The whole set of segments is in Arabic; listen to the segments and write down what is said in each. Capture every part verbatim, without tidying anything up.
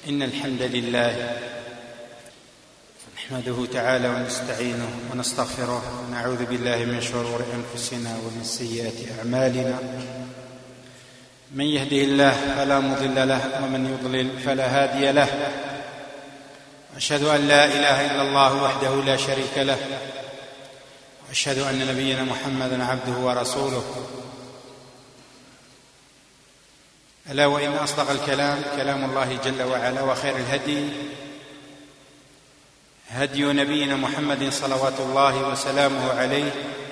إن الحمد لله نحمده تعالى ونستعينه ونستغفره ونعوذ بالله من شرور أنفسنا ومن سيئات أعمالنا. من يهده الله فلا مضل له ومن يضلل فلا هادي له. أشهد أن لا إله إلا الله وحده لا شريك له، وأشهد أن نبينا محمدا عبده ورسوله. ألا وإن أصدق الكلام كلام الله جل وعلا، وخير الهدي هدي نبينا محمد صلوات الله وسلامه عليه،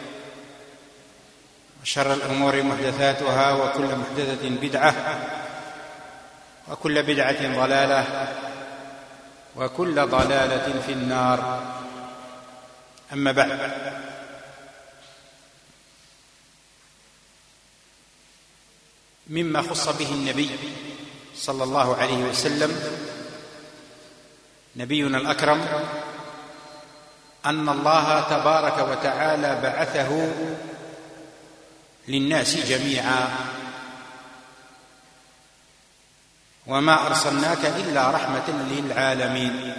وشر الأمور محدثاتها، وكل محدثة بدعة، وكل بدعة ضلالة، وكل ضلالة في النار. أما بعد، مما خص به النبي صلى الله عليه وسلم نبينا الأكرم أن الله تبارك وتعالى بعثه للناس جميعا، وما أرسلناك إلا رحمة للعالمين.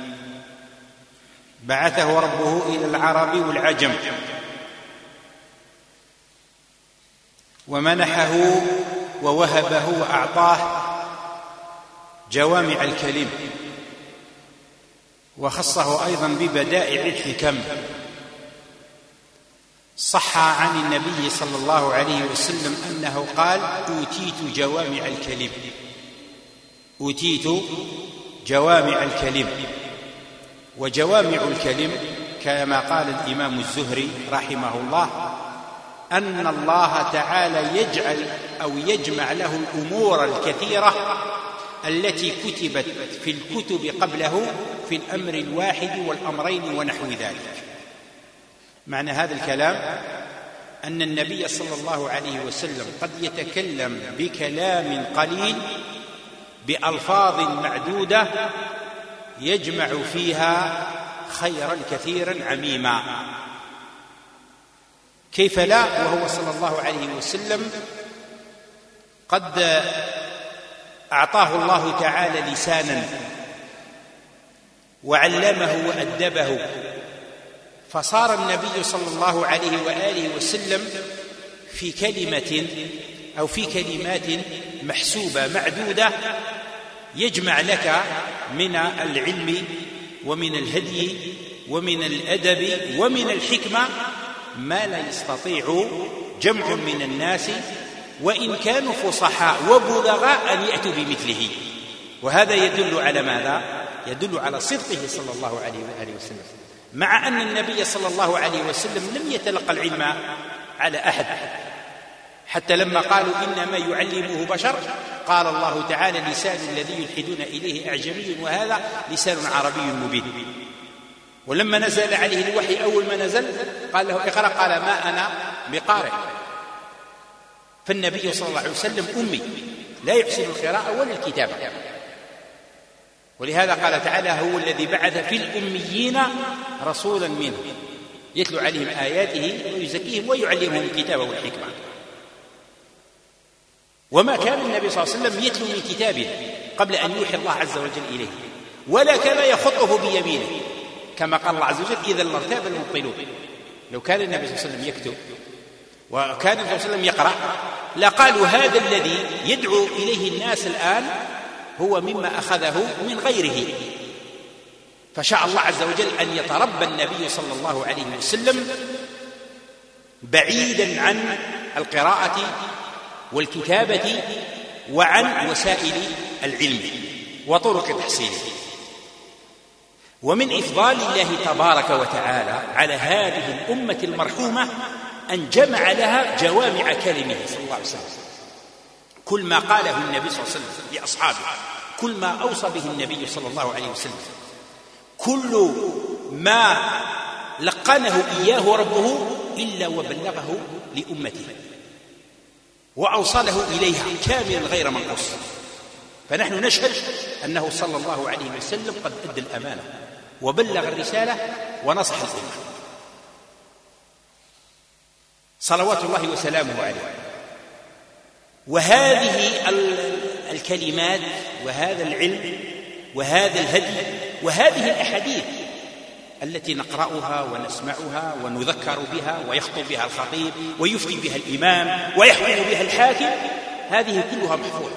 بعثه ربه إلى العرب والعجم، ومنحه ووهبه وأعطاه جوامع الكلم، وخصه أيضا ببدائع الحكم. صح عن النبي صلى الله عليه وسلم أنه قال: أوتيت جوامع الكلم، أوتيت جوامع الكلم. وجوامع الكلم كما قال الإمام الزهري رحمه الله أن الله تعالى يجعل أو يجمع له الأمور الكثيرة التي كتبت في الكتب قبله في الأمر الواحد والأمرين ونحو ذلك. معنى هذا الكلام أن النبي صلى الله عليه وسلم قد يتكلم بكلام قليل بألفاظ معدودة يجمع فيها خيرا كثيرا عميما. كيف لا وهو صلى الله عليه وسلم قد أعطاه الله تعالى لسانا وعلمه وأدبه، فصار النبي صلى الله عليه وآله وسلم في كلمة أو في كلمات محسوبة معدودة يجمع لك من العلم ومن الهدي ومن الأدب ومن الحكمة ما لا يستطيع جمع من الناس وإن كانوا فصحاء وبلغاء أن يأتوا بمثله. وهذا يدل على ماذا؟ يدل على صدقه صلى الله عليه وآله وسلم، مع أن النبي صلى الله عليه وسلم لم يتلقى العلم على أحد، حتى لما قالوا إنما يعلمه بشر قال الله تعالى: لسان الذي يلحدون إليه أعجمي وهذا لسان عربي مبين. ولما نزل عليه الوحي أول ما نزل قال له: اقرأ، قال: ما أنا بقارئ. فالنبي صلى الله عليه وسلم أمي لا يحسن القراءة ولا الكتابة، ولهذا قال تعالى: هو الذي بعث في الأميين رسولا منهم يتلو عليهم آياته ويزكيهم ويعلمهم الكتاب والحكمة. وما كان النبي صلى الله عليه وسلم يتلو من كتابه قبل أن يوحي الله عز وجل إليه، ولا كان يخطه بيمينه كما قال الله عز وجل: إذا لارتاب المبطلون. لو كان النبي صلى الله عليه وسلم يكتب وكان النبي صلى الله عليه وسلم يقرأ لقالوا هذا الذي يدعو إليه الناس الآن هو مما أخذه من غيره. فشاء الله عز وجل أن يتربى النبي صلى الله عليه وسلم بعيدا عن القراءة والكتابة وعن وسائل العلم وطرق تحصيله. ومن إفضال الله تبارك وتعالى على هذه الأمة المرحومة أن جمع لها جوامع كلمه صلى الله عليه وسلم. كل ما قاله النبي صلى الله عليه وسلم لأصحابه، كل ما أوصى به النبي صلى الله عليه وسلم، كل ما لقنه إياه ربه إلا وبلغه لأمته وأوصله إليها كاملا غير منقوص. فنحن نشهد أنه صلى الله عليه وسلم قد أدى الأمانة وبلغ الرسالة ونصح الأمة صلوات الله وسلامه عليه. وهذه الكلمات وهذا العلم وهذا الهدي وهذه الأحاديث التي نقرأها ونسمعها ونذكر بها ويخطب بها الخطيب ويفتي بها الإمام ويحكم بها الحاكم، هذه كلها محفوظة،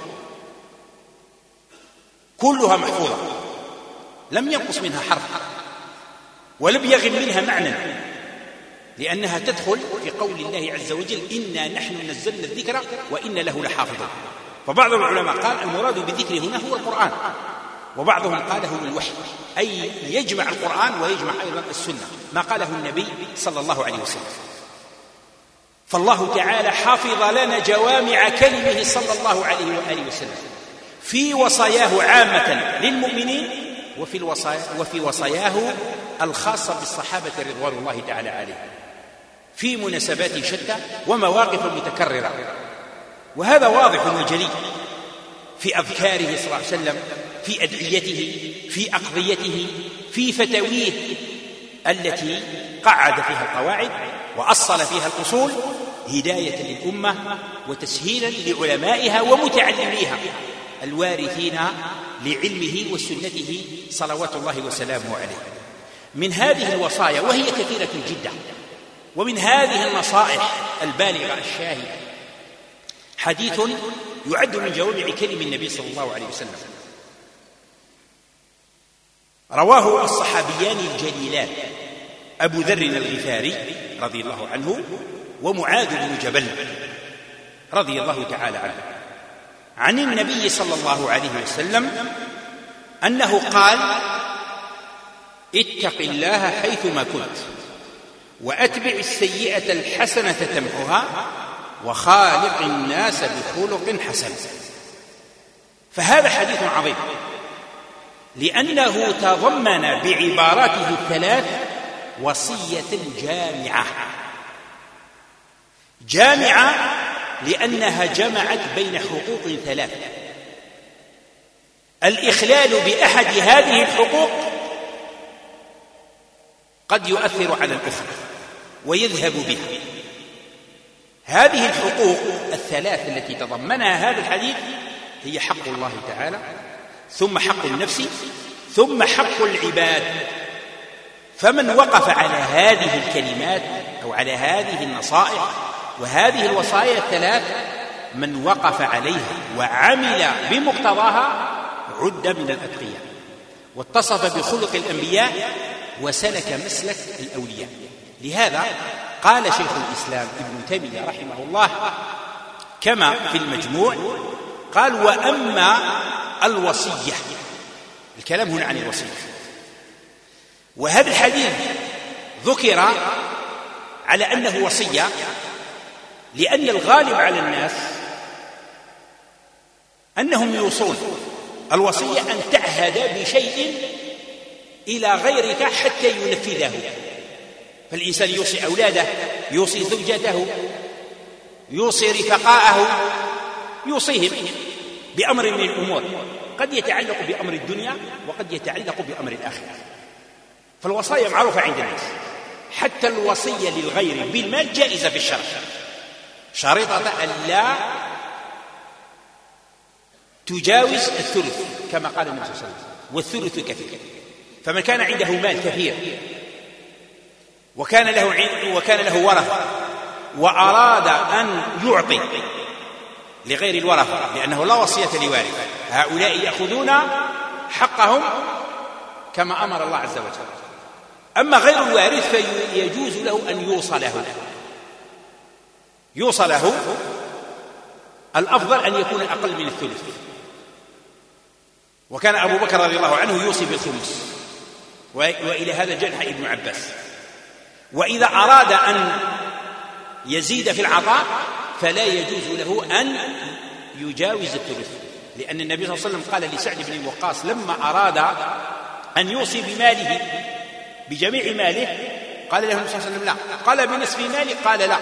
كلها محفوظة، لم ينقص منها حرف ولم يغب منها معنى، لأنها تدخل في قول الله عز وجل: إنا نحن نزلنا الذكر وإن له لحافظون. فبعض العلماء قال المراد بالذكر هنا هو القرآن، وبعضهم قال هو الوحي، أي يجمع القرآن ويجمع أيضا السنة، ما قاله النبي صلى الله عليه وسلم. فالله تعالى حافظ لنا جوامع كلمه صلى الله عليه وآله وسلم في وصاياه عامة للمؤمنين، وفي الوصايا وفي وصاياه الخاصة بالصحابة رضوان الله تعالى عليهم في مناسبات شتى ومواقف متكررة. وهذا واضح وجلي في أذكاره صلى الله عليه وسلم، في أدعيته، في أقضيته، في فتاويه التي قعد فيها القواعد وأصل فيها الأصول هداية للأمة وتسهيلا لعلمائها ومتعلميها الوارثين لعلمه وسنته صلوات الله وسلامه عليه. من هذه الوصايا وهي كثيرة جدا، ومن هذه النصائح البالغة الشاهدة حديث يعد من جوامع كلم النبي صلى الله عليه وسلم، رواه الصحابيان الجليلان أبو ذر الغفاري رضي الله عنه ومعاذ بن جبل رضي الله تعالى عنه عن النبي صلى الله عليه وسلم أنه قال: اتق الله حيثما كنت وأتبع السيئة الحسنة تمحها وخالق الناس بخلق حسن. فهذا حديث عظيم لأنه تضمن بعباراته الثلاث وصية جامعة، جامعة لأنها جمعت بين حقوق ثلاث، الإخلال بأحد هذه الحقوق قد يؤثر على الأخرى ويذهب بها. هذه الحقوق الثلاث التي تضمنها هذا الحديث هي حق الله تعالى، ثم حق النفس، ثم حق العباد. فمن وقف على هذه الكلمات أو على هذه النصائح وهذه الوصايا الثلاث، من وقف عليها وعمل بمقتضاها عد من الأتقياء واتصف بخلق الأنبياء وسلك مسلك الأولياء. لهذا قال شيخ الإسلام ابن تيمية رحمه الله كما في المجموع، قال: وأما الوصية، الكلام هنا عن الوصية. وهذا الحديث ذكر على أنه وصية لأن الغالب على الناس أنهم يوصون. الوصية أن تعهد بشيء إلى غيرك حتى ينفذه، فالإنسان يوصي أولاده، يوصي زوجته، يوصي رفقاءه، يوصيهم بأمر من الأمور قد يتعلق بأمر الدنيا وقد يتعلق بأمر الآخرة. فالوصايا معروفة عند الناس، حتى الوصية للغير بالمال جائزة في الشرع، شريطة أن لا تجاوز الثلث كما قال النبي صلى الله عليه وسلم، والثلث كثير. فمن كان عنده مال كثير وكان له وكان له ورثة وأراد أن يعطي لغير الورثة لأنه لا وصية لوارث، هؤلاء يأخذون حقهم كما أمر الله عز وجل. أما غير الوارث فيجوز له أن يوصله يوصله الأفضل أن يكون أقل من الثلث. وكان أبو بكر رضي الله عنه يوصي بالخمس، وإلى هذا جنح ابن عباس. وإذا أراد أن يزيد في العطاء فلا يجوز له أن يجاوز الثلث، لأن النبي صلى الله عليه وسلم قال لسعد بن وقاص لما أراد أن يوصي بماله بجميع ماله قال له النبي صلى الله عليه وسلم لا، قال بنصف ماله قال لا،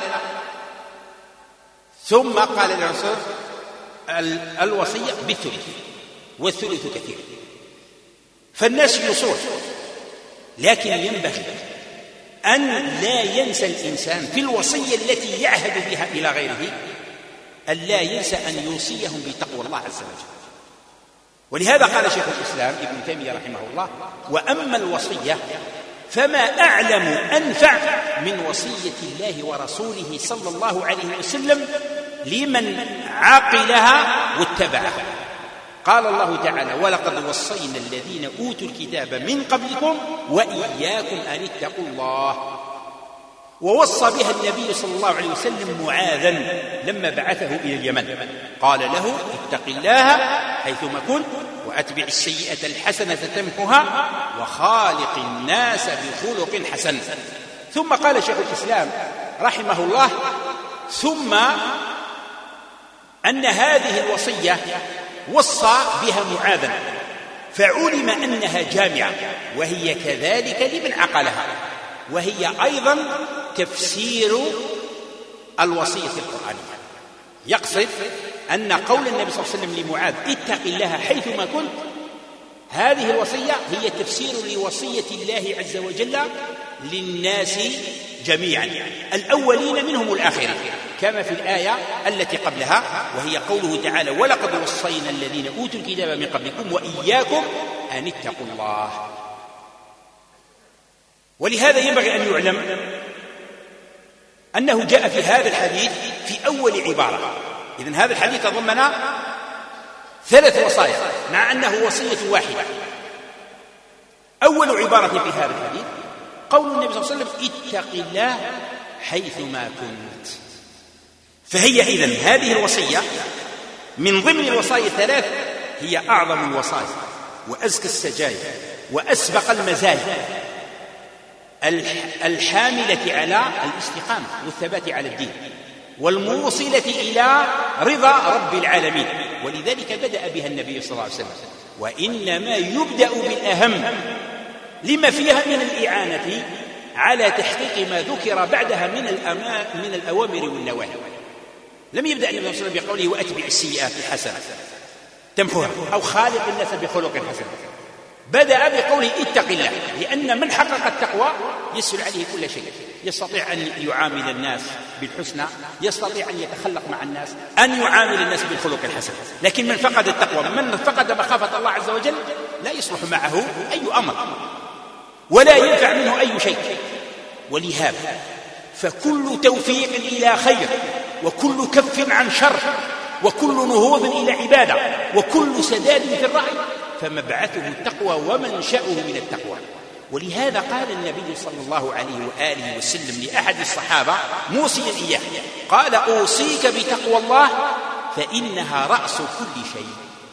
ثم قال له الرسول الوصية بالثلث والثلث كثير. فالناس يوصون، لكن ينبغي أن لا ينسى الإنسان في الوصية التي يعهد بها إلى غيره أن لا ينسى أن يوصيهم بتقوى الله عز وجل. ولهذا قال شيخ الإسلام ابن تيمية رحمه الله: وأما الوصية فما أعلم أنفع من وصية الله ورسوله صلى الله عليه وسلم لمن عقلها واتبعها. قال الله تعالى: ولقد وصينا الذين أوتوا الكتاب من قبلكم وإياكم أن اتقوا الله. ووصى بها النبي صلى الله عليه وسلم معاذا لما بعثه إلى اليمن، قال له: اتق الله حيثما كنت وأتبع السيئة الحسنة تمحها وخالق الناس بخلق حسن. ثم قال شيخ الإسلام رحمه الله: ثم أن هذه الوصية وصى بها معاذا، فعلم أنها جامعة، وهي كذلك لمن عقلها، وهي أيضا تفسير الوصية القرآنية. يقصد أن قول النبي صلى الله عليه وسلم لمعاذ: اتق الله حيثما كنت، هذه الوصية هي تفسير لوصية الله عز وجل للناس جميعا، الأولين منهم الآخرين، كما في الآية التي قبلها، وهي قوله تعالى: ولقد وصينا الذين أوتوا الكتاب من قبلكم وإياكم أن اتقوا الله. ولهذا ينبغي أن يعلم أنه جاء في هذا الحديث في أول عبارة. إذن هذا الحديث تضمن ثلاث وصايا مع أنه وصية واحدة. أول عبارة في هذا الحديث قول النبي صلى الله عليه وسلم: اتق الله حيثما كنت. فهي إذن هذه الوصية من ضمن الوصايا الثلاث هي أعظم الوصايا وأزكى السجايا وأسبق المزايا الحاملة على الاستقامة والثبات على الدين والموصلة إلى رضا رب العالمين. ولذلك بدأ بها النبي صلى الله عليه وسلم، وإنما يبدأ بالأهم لما فيها من الإعانة على تحقيق ما ذكر بعدها من من الأوامر والنواهي. لم يبدأ النبي صلى الله عليه وسلم بقوله: وأتبع السيئات الحسنة تمحوها، أو خالق الناس بخلق حسن. بدأ بقوله: اتق الله، لأن من حقق التقوى يسهل عليه كل شيء، يستطيع أن يعامل الناس بالحسنى، يستطيع أن يتخلق مع الناس، أن يعامل الناس بالخلق الحسن. لكن من فقد التقوى، من فقد مخافة الله عز وجل، لا يصلح معه أي أمر ولا ينفع منه أي شيء. ولهذا فكل توفيق إلى خير، وكل كف عن شر، وكل نهوض إلى عبادة، وكل سداد في الرأي، فمبعثه التقوى ومنشأه من التقوى. ولهذا قال النبي صلى الله عليه وآله وسلم لأحد الصحابة موصيا إياه، قال: أوصيك بتقوى الله فإنها رأس كل شيء.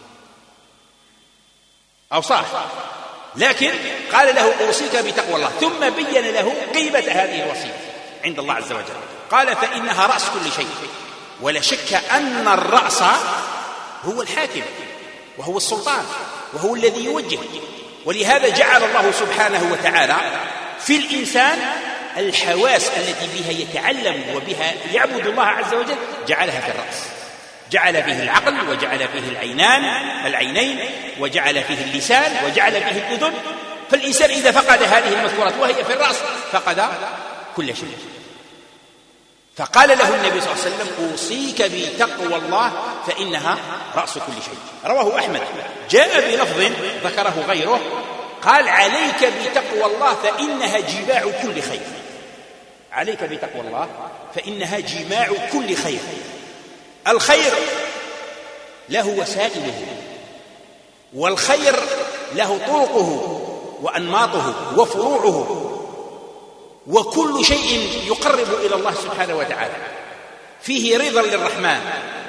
أوصاه، لكن قال له: أوصيك بتقوى الله، ثم بين له قيمة هذه الوصية عند الله عز وجل، قال: فإنها رأس كل شيء. ولا شك أن الرأس هو الحاكم وهو السلطان وهو الذي يوجه. ولهذا جعل الله سبحانه وتعالى في الإنسان الحواس التي بها يتعلم وبها يعبد الله عز وجل، جعلها في الرأس، جعل به العقل، وجعل به العينان العينين، وجعل فيه اللسان، وجعل به الأذن. فالإنسان إذا فقد هذه المذكورات وهي في الرأس فقد كل شيء. فقال له النبي صلى الله عليه وسلم: أوصيك بتقوى الله فإنها رأس كل شيء. رواه أحمد، جاء بلفظ ذكره غيره، قال: عليك بتقوى الله فإنها جماع كل خير. عليك بتقوى الله فإنها جماع كل خير. الخير له وسائله، والخير له طرقه وأنماطه وفروعه، وكل شيء يقرب إلى الله سبحانه وتعالى فيه رضا للرحمن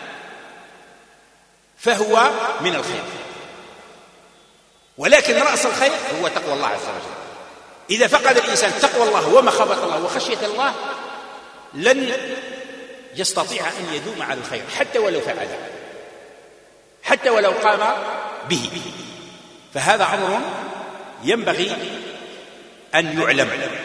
فهو من الخير. ولكن رأس الخير هو تقوى الله عز وجل. إذا فقد الإنسان تقوى الله ومخافة الله وخشية الله لن يستطيع أن يدوم على الخير، حتى ولو فعله، حتى ولو قام به. فهذا أمر ينبغي أن يعلم.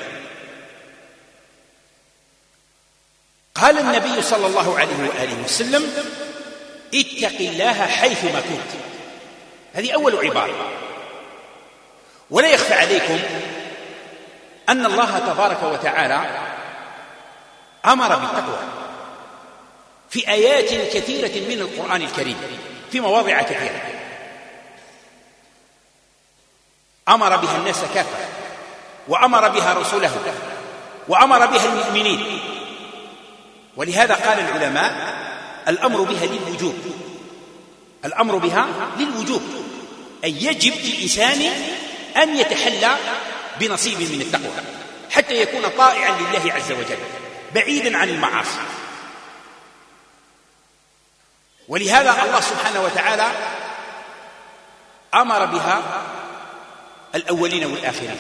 قال النبي صلى الله عليه وآله وسلم: اتق الله حيثما كنت. هذه أول عبارة. ولا يخفى عليكم أن الله تبارك وتعالى أمر بالتقوى في آيات كثيرة من القرآن الكريم في مواضع كثيرة. أمر بها الناس كافة، وأمر بها رسله، وأمر بها المؤمنين. ولهذا قال العلماء الأمر بها للوجوب، الأمر بها للوجوب، أي يجب للإنسان أن يتحلى بنصيب من التقوى حتى يكون طائعا لله عز وجل بعيدا عن المعاصي. ولهذا الله سبحانه وتعالى أمر بها الأولين والآخرين،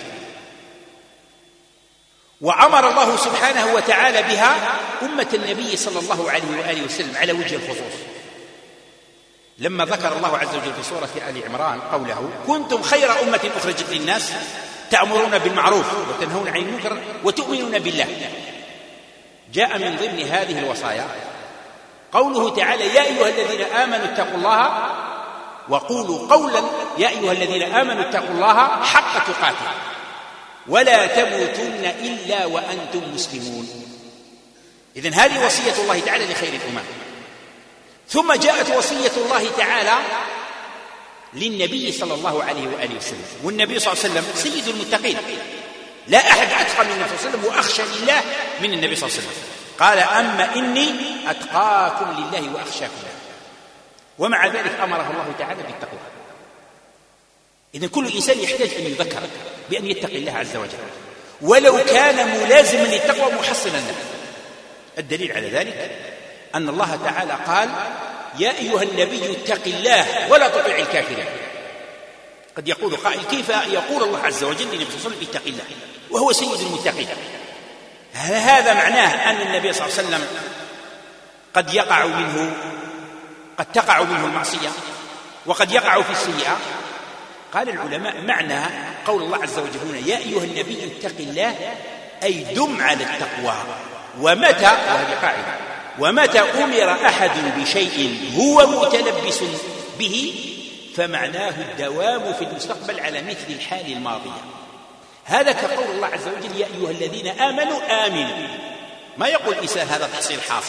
وأمر الله سبحانه وتعالى بها أمة النبي صلى الله عليه وآله وسلم على وجه الخصوص، لما ذكر الله عز وجل في سورة آل عمران قوله: كنتم خير أمة أخرجت للناس تأمرون بالمعروف وتنهون عن المنكر وتؤمنون بالله. جاء من ضمن هذه الوصايا قوله تعالى: يا أيها الذين آمنوا اتقوا الله وقولوا قولا يا أيها الذين آمنوا اتقوا الله حق تقاته ولا تموتن إلا وأنتم مسلمون. إذن هذه وصية الله تعالى لخير الأمم. ثم جاءت وصية الله تعالى للنبي صلى الله عليه وآله وسلم، والنبي صلى الله عليه وسلم سيد المتقين، لا أحد أتقى من النبي صلى الله عليه وسلم وأخشى لله من النبي صلى الله عليه وسلم. قال: أما إني أتقاكم لله وأخشاكم له. ومع ذلك أمره الله تعالى بالتقوى. إذن كل إنسان يحتاج أن يذكر بأن يتقي الله عز وجل ولو كان ملازما للتقوى محصنا له. الدليل على ذلك أن الله تعالى قال: يا أيها النبي اتق الله ولا تطع الكافرين. قد يقول قائل: كيف يقول الله عز وجل للنبي صلى الله عليه وسلم اتق الله وهو سيد المتقين؟ هذا معناه أن النبي صلى الله عليه وسلم قد يقع منه قد تقع منه المعصية وقد يقع في السيئة. قال العلماء: معنى قول الله عز وجل هنا يا أيها النبي اتق الله أي دم على التقوى. ومتى، وهذه قاعدة، ومتى أمر أحد بشيء هو متلبس به فمعناه الدوام في المستقبل على مثل الحال الماضية. هذا كقول الله عز وجل يا أيها الذين آمنوا آمنوا، ما يقول إنسان هذا تحصيل حاصل.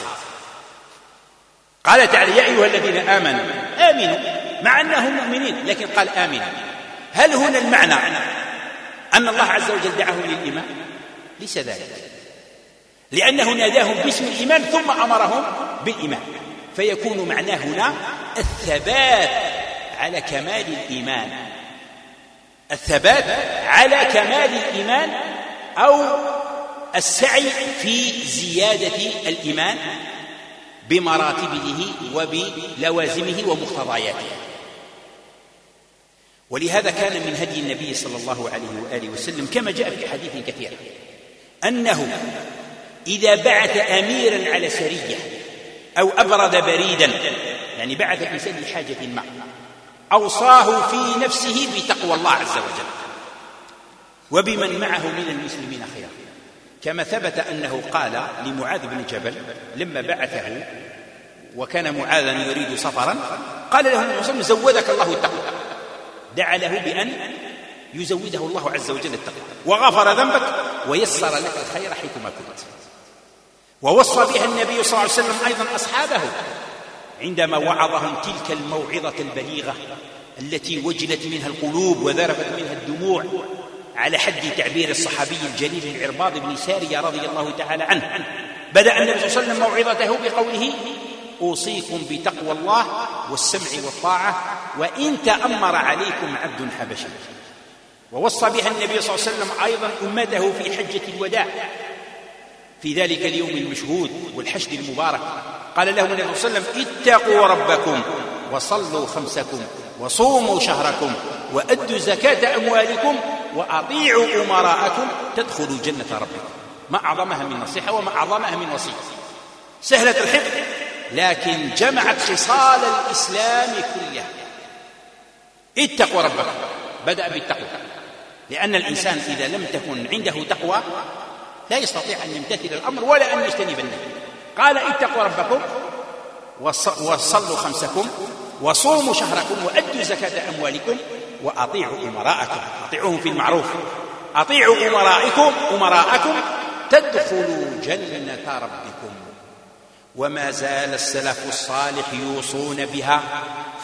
قال تعالى يا أيها الذين آمنوا آمنوا مع أنهم مؤمنين، لكن قال آمنوا. هل هنا المعنى أن الله عز وجل دعاهم للإيمان؟ ليس ذلك، لأنه ناداهم باسم الإيمان ثم أمرهم بالإيمان، فيكون معناه هنا الثبات على كمال الإيمان، الثبات على كمال الإيمان أو السعي في زيادة الإيمان بمراتبه وبلوازمه ومقتضياته. ولهذا كان من هدي النبي صلى الله عليه وآله وسلم كما جاء في حديث كثير أنه إذا بعث أميرا على سرية أو أبرد بريدا، يعني بعث الإنسان لحاجة ما، أوصاه في نفسه بتقوى الله عز وجل وبمن معه من المسلمين خيرا، كما ثبت أنه قال لمعاذ بن جبل لما بعثه وكان معاذا يريد سفرا، قال له النبي صلى الله عليه وسلم زودك الله التقوى، دعا له بأن يزوده الله عز وجل التقوى وغفر ذنبك ويسر لك الخير حيثما كنت. ووصى بها النبي صلى الله عليه وسلم أيضا أصحابه عندما وعظهم تلك الموعظة البليغة التي وجلت منها القلوب وذرفت منها الدموع، على حد تعبير الصحابي الجليل العرباض بن سارية رضي الله تعالى عنه. بدأ النبي صلى الله عليه وسلم موعظته بقوله أوصيكم بتقوى الله والسمع والطاعة وإن تأمر عليكم عبد حبشي. ووصى بها النبي صلى الله عليه وسلم أيضا أمته في حجة الوداع في ذلك اليوم المشهود والحشد المبارك، قال لهم النبي صلى الله عليه وسلم اتقوا ربكم وصلوا خمسكم وصوموا شهركم وأدوا زكاة أموالكم وأطيعوا أمراءكم تدخلوا جنة ربكم. ما أعظمها من نصيحة وما أعظمها من وصية سهلة الحفظ، لكن جمعت خصال الإسلام كلها. اتقوا ربكم، بدأ بالتقوى، لأن الإنسان إذا لم تكن عنده تقوى لا يستطيع أن يمتثل الأمر ولا أن يجتنب النهي. قال اتقوا ربكم وصلوا خمسكم وصوموا شهركم وأدوا زكاة أموالكم وأطيعوا أمراءكم، أطيعوهم في المعروف، أطيعوا أمراءكم أمراءكم تدخلوا جنة ربكم. وما زال السلف الصالح يوصون بها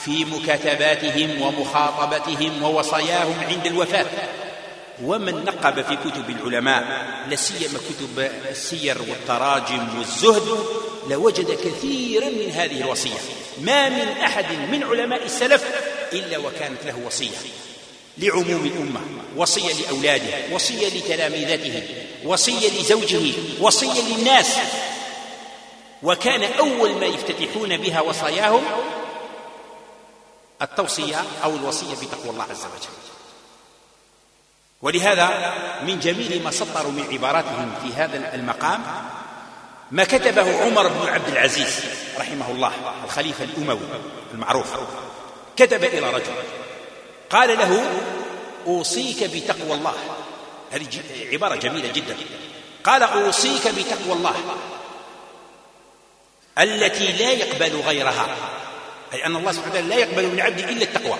في مكاتباتهم ومخاطبتهم ووصاياهم عند الوفاة. ومن نقب في كتب العلماء لا سيما كتب السير والتراجم والزهد لوجد كثيرا من هذه الوصية. ما من أحد من علماء السلف إلا وكانت له وصية لعموم الأمة، وصية لأولاده، وصية لتلاميذته، وصية لزوجه، وصية للناس. وكان أول ما يفتتحون بها وصاياهم التوصية أو الوصية بتقوى الله عز وجل. ولهذا من جميل ما سطروا من عباراتهم في هذا المقام ما كتبه عمر بن عبد العزيز رحمه الله الخليفة الأموي المعروف. كتب إلى رجل قال له: أوصيك بتقوى الله. هذه عبارة جميلة جدا. قال: أوصيك بتقوى الله التي لا يقبل غيرها، أي أن الله سبحانه وتعالى لا يقبل من عبده إلا التقوى،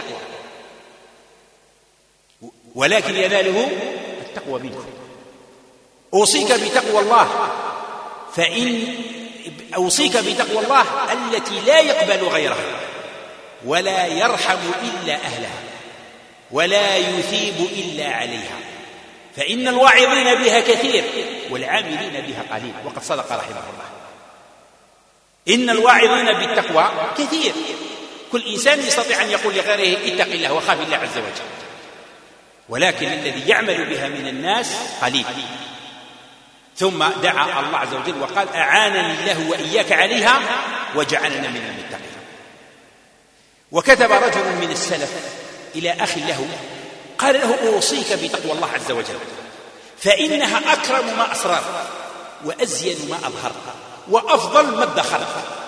ولكن يناله التقوى منه. أوصيك بتقوى الله فإن أوصيك بتقوى الله التي لا يقبل غيرها ولا يرحم إلا أهلها ولا يثيب إلا عليها، فإن الواعظين بها كثير والعاملين بها قليل. وقد صدق رحمه الله. إن الواعظين بالتقوى كثير، كل إنسان يستطيع أن يقول لغيره اتق الله وخاف الله عز وجل، ولكن الذي يعمل بها من الناس قليل. ثم دعا الله عز وجل وقال: أعانني الله وإياك عليها وجعلنا من المتقين. وكتب رجل من السلف إلى أخ له قال له: أوصيك بتقوى الله عز وجل فإنها أكرم ما أسررت وأزين ما أظهرت وأفضل ما ادخرت.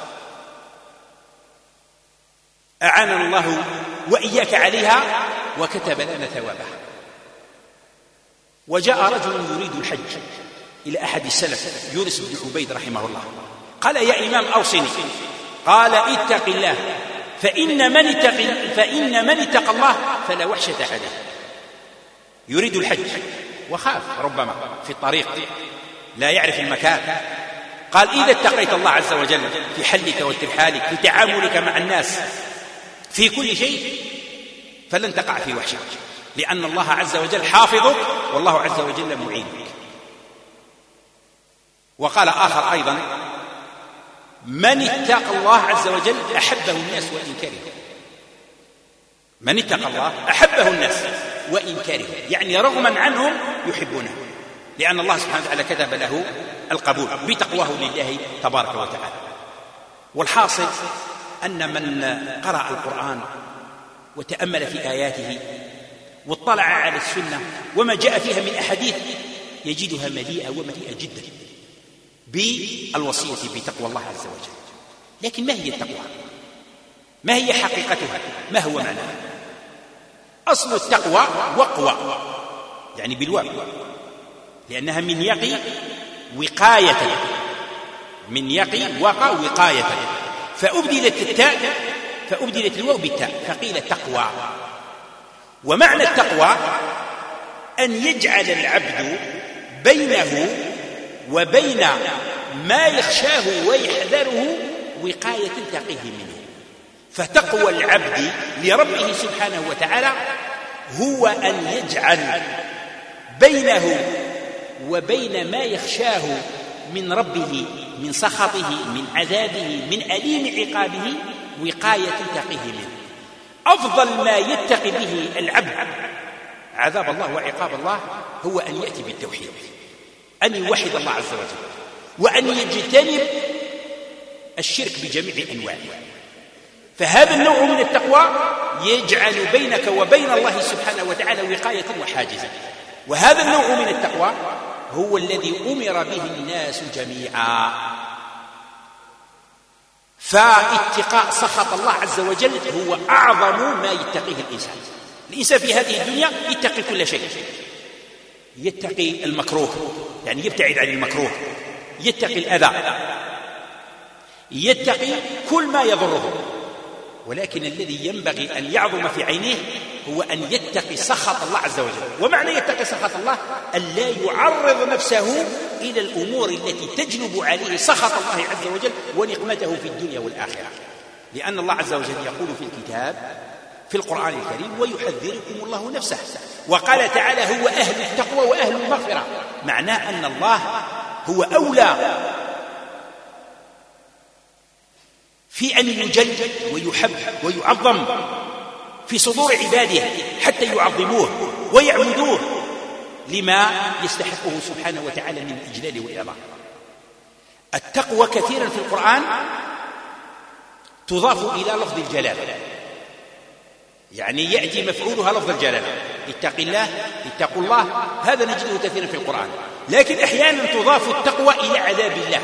أعاننا الله وإياك عليها وكتب لنا ثوابها. وجاء رجل يريد الحج إلى أحد السلف يونس بن عبيد رحمه الله قال: يا إمام أوصني. قال: اتق الله فإن من اتق فإن من اتق الله فلا وحشة عليه. يريد الحج وخاف ربما في الطريق لا يعرف المكان. قال: إذا اتقيت الله عز وجل في حلك وترحالك في تعاملك مع الناس في كل شيء فلن تقع في وحشة، لأن الله عز وجل حافظك والله عز وجل معينك. وقال آخر أيضا: من اتقى الله عز وجل أحبه الناس وإن كره. من اتقى الله أحبه الناس وإن كره، يعني رغما عنهم يحبونه، لأن الله سبحانه وتعالى كتب له القبول بتقواه لله تبارك وتعالى. والحاصل أن من قرأ القرآن وتأمل في آياته واطلع على السنة وما جاء فيها من أحاديث يجدها مليئة ومليئة جدا بالوصية بتقوى الله عز وجل. لكن ما هي التقوى؟ ما هي حقيقتها؟ ما هو معناها؟ أصل التقوى وقوى، يعني بالواو، لأنها من يقي وقاية، من يقي وقى وقاية، فأبدلت التاء فأبدلت الواو بالتاء فقيل تقوى. ومعنى التقوى أن يجعل العبد بينه وبين ما يخشاه ويحذره وقاية تقيه منه. فتقوى العبد لربه سبحانه وتعالى هو أن يجعل بينه وبين ما يخشاه من ربه من سخطه من عذابه من أليم عقابه وقاية تقيه منه. أفضل ما يتقي به العبد عذاب الله وعقاب الله هو أن يأتي بالتوحيد، أن يوحد الله عز وجل، وأن يجتنب الشرك بجميع أنواعه. فهذا النوع من التقوى يجعل بينك وبين الله سبحانه وتعالى وقاية وحاجزا. وهذا النوع من التقوى هو الذي أمر به الناس جميعا. فاتقاء سخط الله عز وجل هو أعظم ما يتقيه الإنسان. الإنسان في هذه الدنيا يتقي كل شيء، يتقي المكروه يعني يبتعد عن المكروه، يتقي الأذى، يتقي كل ما يضره. ولكن الذي ينبغي أن يعظم في عينيه هو أن يتقي سخط الله عز وجل. ومعنى يتقي سخط الله أن لا يعرض نفسه إلى الأمور التي تجلب عليه سخط الله عز وجل ونقمته في الدنيا والآخرة. لأن الله عز وجل يقول في الكتاب في القرآن الكريم ويحذركم الله نفسه، وقال تعالى هو أهل التقوى وأهل المغفرة، معناه أن الله هو أولى في أن يجل ويحب ويعظم في صدور عباده حتى يعظموه ويعبدوه لما يستحقه سبحانه وتعالى من الإجلال والإعظام. التقوى كثيرا في القرآن تضاف إلى لفظ الجلالة، يعني يأتي مفعولها لفظ الجلالة، اتق الله، اتقوا الله، هذا نجده كثيرا في القرآن. لكن أحيانا تضاف التقوى إلى عذاب الله،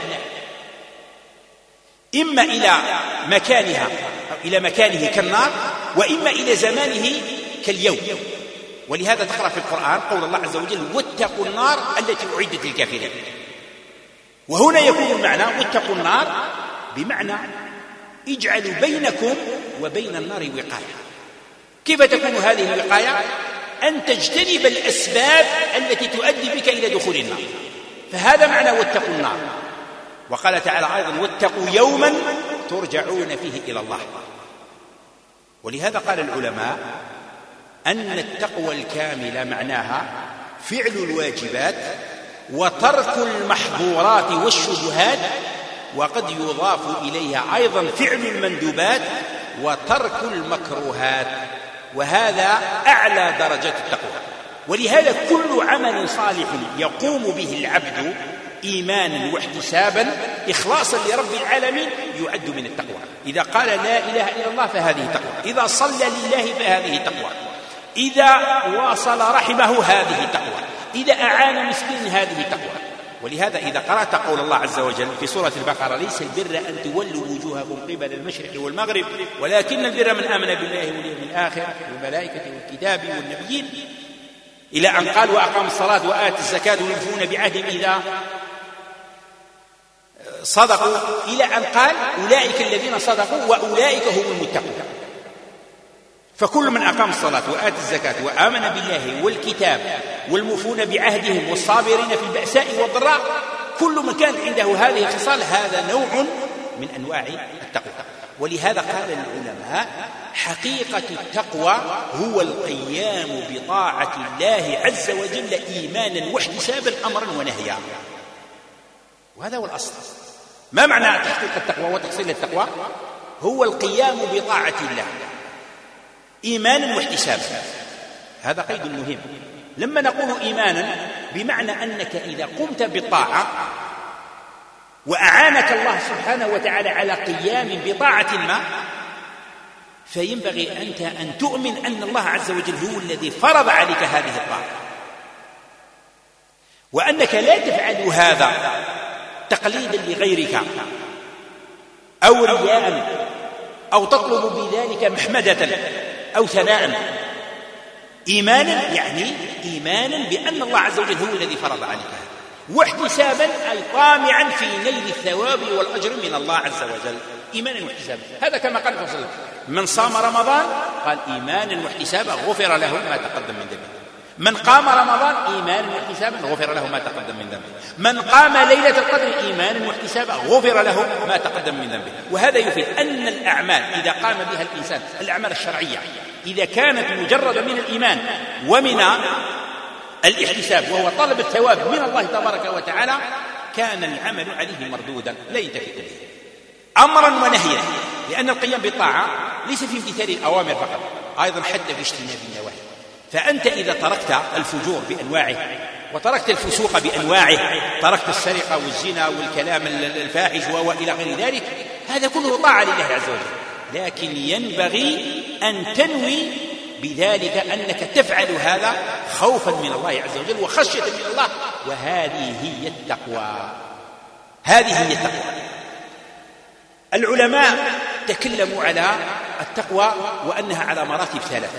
إما إلى مكانها إلى مكانه كالنار، وإما إلى زمانه كاليوم. ولهذا تقرأ في القرآن قول الله عز وجل واتقوا النار التي أعدت للكافرين. وهنا يكون المعنى واتقوا النار بمعنى اجعلوا بينكم وبين النار وقاية. كيف تكون هذه الوقاية؟ أن تجتنب الأسباب التي تؤدي بك إلى دخول النار، فهذا معنى واتقوا النار. وقال تعالى أيضا واتقوا يوما ترجعون فيه إلى الله. ولهذا قال العلماء أن التقوى الكاملة معناها فعل الواجبات وترك المحظورات والشبهات، وقد يضاف إليها أيضا فعل المندوبات وترك المكروهات، وهذا أعلى درجات التقوى. ولهذا كل عمل صالح يقوم به العبد إيمانا واحتسابا إخلاصا لرب العالمين يعد من التقوى. إذا قال لا إله إلا الله فهذه تقوى، إذا صلى لله فهذه تقوى، إذا واصل رحمه هذه تقوى، إذا أعان مسكين هذه تقوى. ولهذا إذا قرأت قول الله عز وجل في سورة البقرة ليس البر أن تولوا وجوهكم قبل المشرق والمغرب ولكن البر من آمن بالله واليوم الآخر والملائكة والكتاب والنبيين، إلى أن قال وأقام الصلاة وآتى الزكاة ويوفون بعهدهم إذا صدقوا، إلى أن قال أولئك الذين صدقوا وأولئك هم المتقون. فكل من أقام الصلاة وآتى الزكاة وآمن بالله والكتاب والموفون بعهدهم والصابرين في البأساء والضراء، كل من كان عنده هذه الخصال هذا نوع من أنواع التقوى. ولهذا قال العلماء حقيقة التقوى هو القيام بطاعة الله عز وجل إيمانا واحتسابا أمرا ونهيا، وهذا هو الأصل. ما معنى تحقيق التقوى وتحصيل التقوى؟ هو القيام بطاعة الله إيمانا واحتسابا. هذا قيد مهم. لما نقول إيمانا بمعنى أنك إذا قمت بالطاعة وأعانك الله سبحانه وتعالى على قيام بطاعة ما، فينبغي أنت أن تؤمن أن الله عز وجل هو الذي فرض عليك هذه الطاعة، وأنك لا تفعل هذا تقليدا لغيرك أو رياء أو تطلب بذلك محمدة أو ثناء. إيمانا يعني إيمانا بأن الله عز وجل هو الذي فرض عليك هذا، واحتسابا أي طامعا في نيل الثواب والأجر من الله عز وجل إيمانا واحتسابا. هذا كما قال الرسول صلى الله عليه وسلم من صام رمضان قال إيمانا واحتسابا غفر له ما تقدم من ذنبه، من قام رمضان إيمانا واحتسابا غفر له ما تقدم من ذنبه، من قام ليلة القدر إيمانا واحتسابا غفر له ما تقدم من ذنبه. وهذا يفيد أن الأعمال إذا قام بها الإنسان، الأعمال الشرعية إذا كانت مجردة من الإيمان ومن الاحتساب وهو طلب الثواب من الله تبارك وتعالى، كان العمل عليه مردودا لا ينتفع به أمرا ونهيا، لأن القيام بالطاعة ليس في امتثال الأوامر فقط، أيضا حتى في اجتناب النواهي. فأنت إذا تركت الفجور بأنواعه وتركت الفسوق بأنواعه، تركت السرقة والزنا والكلام الفاحش وإلى غير ذلك، هذا كله طاعة لله عز وجل، لكن ينبغي أن تنوي بذلك أنك تفعل هذا خوفا من الله عز وجل وخشية من الله، وهذه هي التقوى. هذه هي التقوى. العلماء تكلموا على التقوى وأنها على مراتب ثلاثة.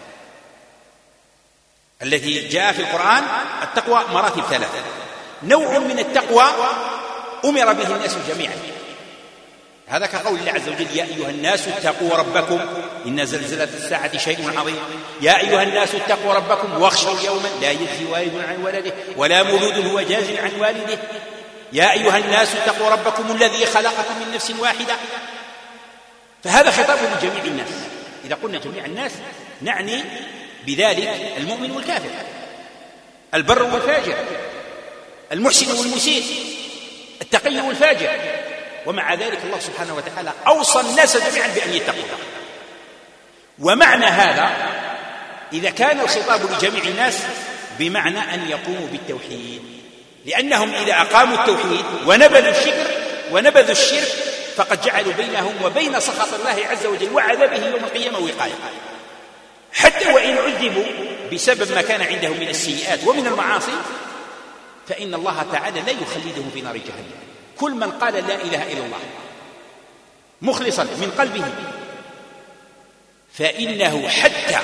الذي جاء في القرآن التقوى مراتب ثلاثة. نوع من التقوى أمر به الناس جميعا، هذا كقول الله عز وجل يا أيها الناس اتقوا ربكم إن زلزلة الساعة شيء عظيم، يا أيها الناس اتقوا ربكم واخشوا يوما لا يجزي والد عن ولده ولا مولود هو جاز عن والده، يا أيها الناس اتقوا ربكم الذي خلقكم من نفس واحدة. فهذا خطاب لجميع الناس. إذا قلنا جميع الناس نعني بذلك المؤمن والكافر، البر والفاجر، المحسن والمسيء، التقي والفاجر. ومع ذلك الله سبحانه وتعالى أوصى الناس جميعا بأن يتقوا الله. ومعنى هذا إذا كان الخطاب لجميع الناس بمعنى أن يقوموا بالتوحيد، لأنهم إذا أقاموا التوحيد ونبذوا الشرك ونبذوا الشرك فقد جعلوا بينهم وبين سخط الله عز وجل وعذابه يوم القيامة وقاية، حتى وإن عذبوا بسبب ما كان عندهم من السيئات ومن المعاصي فإن الله تعالى لا يخلدهم في نار جهنم. كل من قال لا إله إلا الله مخلصا من قلبه فإنه حتى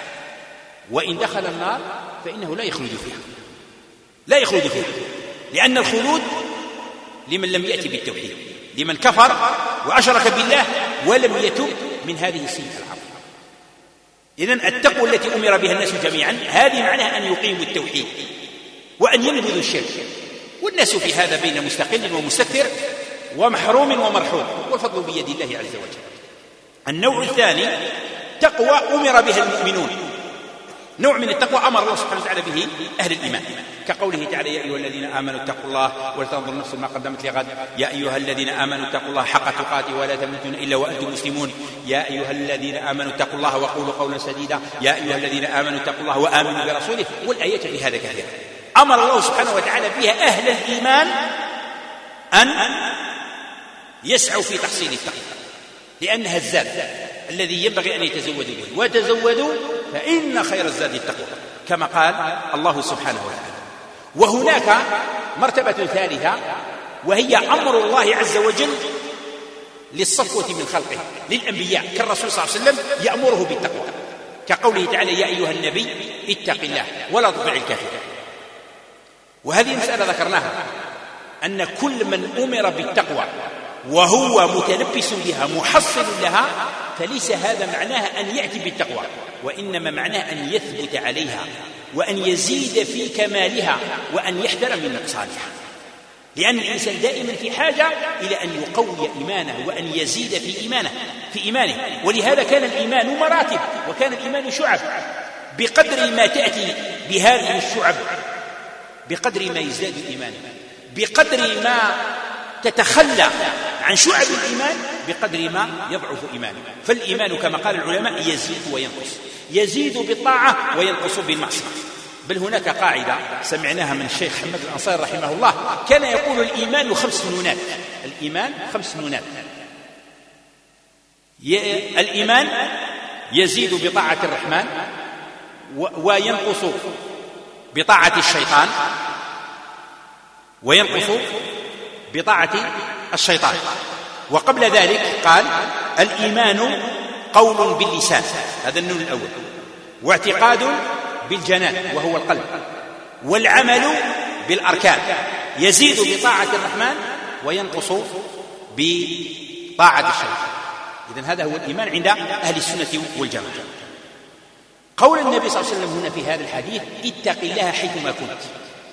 وإن دخل النار فإنه لا يخلد فيها، لا يخلد فيها، لأن الخلود لمن لم يأتي بالتوحيد، لمن كفر وأشرك بالله ولم يتب من هذه السيئة العظيمة. إذن التقوى التي أمر بها الناس جميعا هذه معناها أن يقيموا التوحيد وأن ينبذوا الشرك، والناس في هذا بين مستقل ومستكثر ومحروم ومرحوم، والفضل بيد الله عز وجل. النوع الثاني تقوى أمر بها المؤمنون، نوع من التقوى أمر الله سبحانه وتعالى به أهل الإيمان، كقوله تعالى يا أيها الذين آمنوا اتقوا الله ولتنظر نفس ما قدمت لغد، يا أيها الذين آمنوا اتقوا الله حق تقاته ولا تموتن إلا وأنتم مسلمون، يا أيها الذين آمنوا اتقوا الله وقولوا قولا سديدا، يا أيها الذين آمنوا اتقوا الله وآمنوا برسوله، والآيات في هذا كثيرة. أمر الله سبحانه وتعالى بها أهل الإيمان أن يسعوا في تحصيل التقوى، لأنها الزاد الذي ينبغي أن يتزودوا به، وتزودوا فإن خير الزاد التقوى كما قال الله سبحانه وتعالى. وهناك مرتبة ثالثة وهي أمر الله عز وجل للصفوة من خلقه للأنبياء كالرسول صلى الله عليه وسلم يأمره بالتقوى، كقوله تعالى يا أيها النبي اتق الله ولا تطع الكافرين. وهذه مسألة ذكرناها أن كل من أمر بالتقوى وهو متلبس بها محصل لها فليس هذا معناه أن يأتي بالتقوى، وإنما معناه أن يثبت عليها وأن يزيد في كمالها وأن يحذر من نقصانها، لأن الإنسان دائما في حاجة إلى أن يقوي إيمانه وأن يزيد في إيمانه في إيمانه ولهذا كان الإيمان مراتب وكان الإيمان شعب، بقدر ما تأتي بهذه الشعب بقدر ما يزداد إيمانه، بقدر ما تتخلى عن شعب الإيمان بقدر ما يضعف إيمانه. فالإيمان كما قال العلماء يزيد وينقص، يزيد بالطاعة وينقص بالمعصية. بل هناك قاعدة سمعناها من الشيخ حمد الأنصاري رحمه الله، كان يقول الإيمان خمس نونات، الإيمان خمس نونات. الإيمان يزيد بطاعة الرحمن وينقص بطاعة الشيطان وينقص بطاعة الشيطان. وقبل ذلك قال الإيمان قول باللسان، هذا النون الأول، واعتقاد بالجنان وهو القلب، والعمل بالأركان، يزيد بطاعة الرحمن وينقص بطاعة الشيطان. إذن هذا هو الإيمان عند أهل السنة والجماعة. قول النبي صلى الله عليه وسلم هنا في هذا الحديث اتق الله حيثما كنت،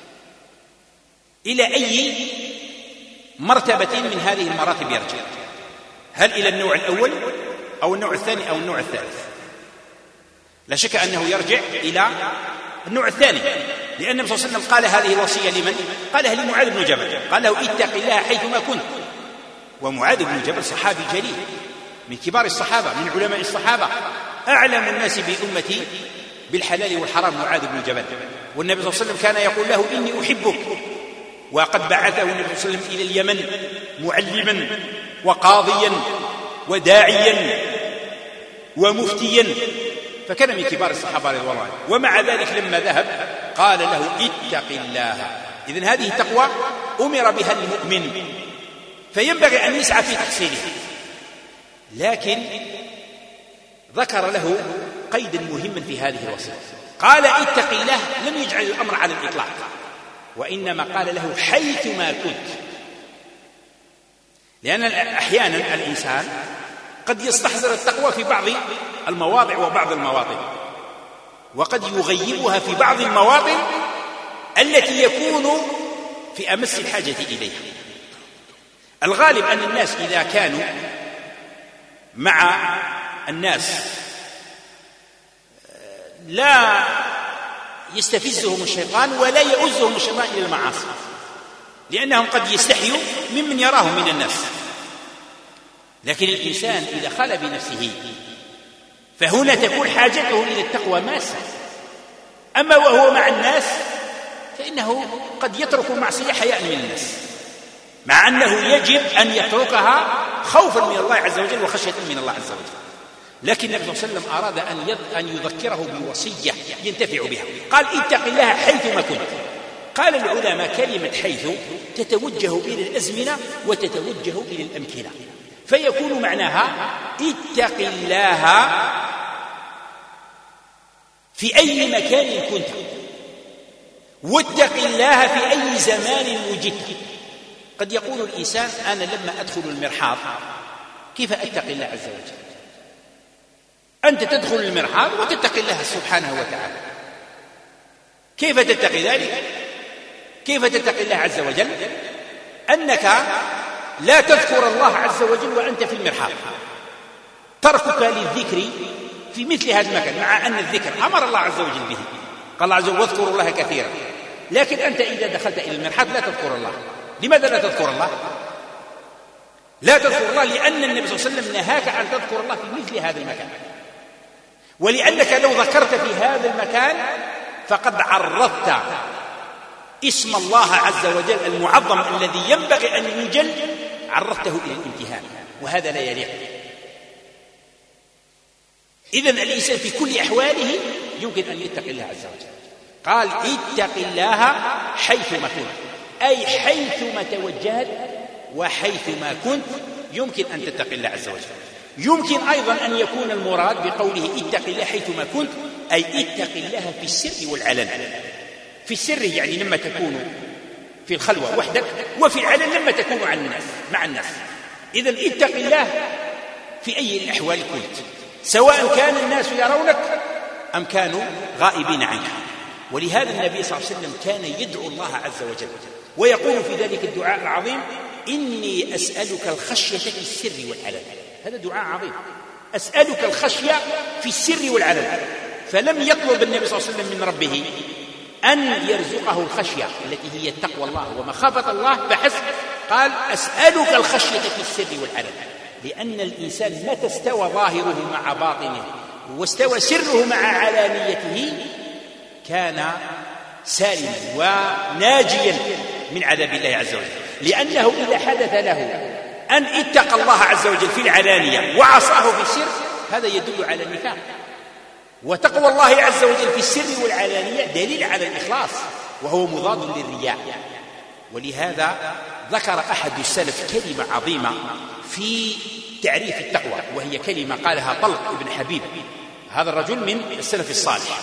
إلى أي مرتبة من هذه المراتب يرجع؟ هل إلى النوع الأول أو النوع الثاني أو النوع الثالث؟ لا شك أنه يرجع إلى النوع الثاني، لأن النبي صلى الله عليه وسلم قال هذه الوصية لمن؟ قالها لمعاذ بن جبل، قال له اتق الله حيثما كنت. ومعاذ بن جبل صحابي جليل من كبار الصحابة من علماء الصحابة، أعلم الناس بأمتي بالحلال والحرام معاذ بن جبل. والنبي صلى الله عليه وسلم كان يقول له إني أحبك، وقد بعثه النبي صلى الله عليه وسلم إلى اليمن معلما وقاضيا وداعيا ومفتيا، فكان من كبار الصحابة رضوان الله عنهم. ومع ذلك لما ذهب قال له اتق الله. إذن هذه التقوى أمر بها المؤمن فينبغي أن يسعى في تحصيلها، لكن ذكر له قيدا مهما في هذه الوصية، قال اتق الله، لم يجعل الأمر على الإطلاق، وإنما قال له حيثما كنت، لأن أحيانا الإنسان قد يستحضر التقوى في بعض المواضع وبعض المواطن، وقد يغيبها في بعض المواطن التي يكون في أمس الحاجة إليها. الغالب أن الناس إذا كانوا مع الناس لا يستفزهم الشيطان ولا يؤزهم الشيطان إلى المعاصي، لأنهم قد يستحيوا ممن يراهم من الناس. لكن الإنسان إذا خلى بنفسه فهنا تكون حاجته إلى التقوى ماسة. أما وهو مع الناس فإنه قد يترك المعصية حياء من الناس، مع أنه يجب أن يتركها خوفا من الله عز وجل وخشية من الله عز وجل. لكن النبي صلى الله عليه وسلم أراد أن يذكره بوصية ينتفع بها، قال اتق الله حيثما كنت. قال العلماء كلمة حيث تتوجه إلى الأزمنة وتتوجه إلى الأمكنة، فيكون معناها اتق الله في أي مكان كنت، واتق الله في أي زمان وجدت. قد يقول الإنسان أنا لما أدخل المرحاض كيف أتقي الله عز وجل؟ أنت تدخل المرحاض وتتقي الله سبحانه وتعالى، كيف تتقي ذلك؟ كيف تتقي الله عز وجل؟ أنك لا تذكر الله عز وجل وأنت في المرحاض، تركك للذكر في مثل هذا المكان، مع أن الذكر أمر الله عز وجل به، قال الله عز وجل واذكروا الله كثيرا، لكن أنت إذا دخلت إلى المرحاض لا تذكر الله. لماذا لا تذكر الله؟ لا تذكر الله لأن النبي صلى الله عليه وسلم نهاك أن تذكر الله في مثل هذا المكان، ولأنك لو ذكرت في هذا المكان فقد عرضت اسم الله عز وجل المعظم الذي ينبغي أن يجل، عرضته إلى الامتهان، وهذا لا يليق. إذن الإنسان في كل أحواله يمكن أن يتقي الله عز وجل. قال اتق الله حيثما كنت، أي حيثما توجهت وحيثما كنت يمكن أن تتقي الله عز وجل. يمكن أيضا أن يكون المراد بقوله اتق الله حيثما كنت أي اتق الله في السر والعلن. في السر يعني لما تكون في الخلوة وحدك، وفي العلن لما تكون مع الناس مع الناس إذن اتق الله في أي الأحوال كنت، سواء كان الناس يرونك أم كانوا غائبين عنك. ولهذا النبي صلى الله عليه وسلم كان يدعو الله عز وجل ويقول في ذلك الدعاء العظيم إني أسألك الخشية في السر والعلن. هذا دعاء عظيم، أسألك الخشية في السر والعلن. فلم يطلب النبي صلى الله عليه وسلم من ربه أن يرزقه الخشية التي هي تقوى الله ومخافة الله فحسب، قال أسألك الخشية في السر والعلن، لأن الإنسان متى استوى ظاهره مع باطنه واستوى سره مع علانيته كان سالما وناجيا من عذاب الله عز وجل. لأنه إذا حدث له أن اتقى الله عز وجل في العلانية وعصاه في السر هذا يدل على النفاق، وتقوى الله عز وجل في السر والعلانية دليل على الإخلاص وهو مضاد للرياء. ولهذا ذكر أحد السلف كلمة عظيمة في تعريف التقوى، وهي كلمة قالها طلق بن حبيب، هذا الرجل من السلف الصالح.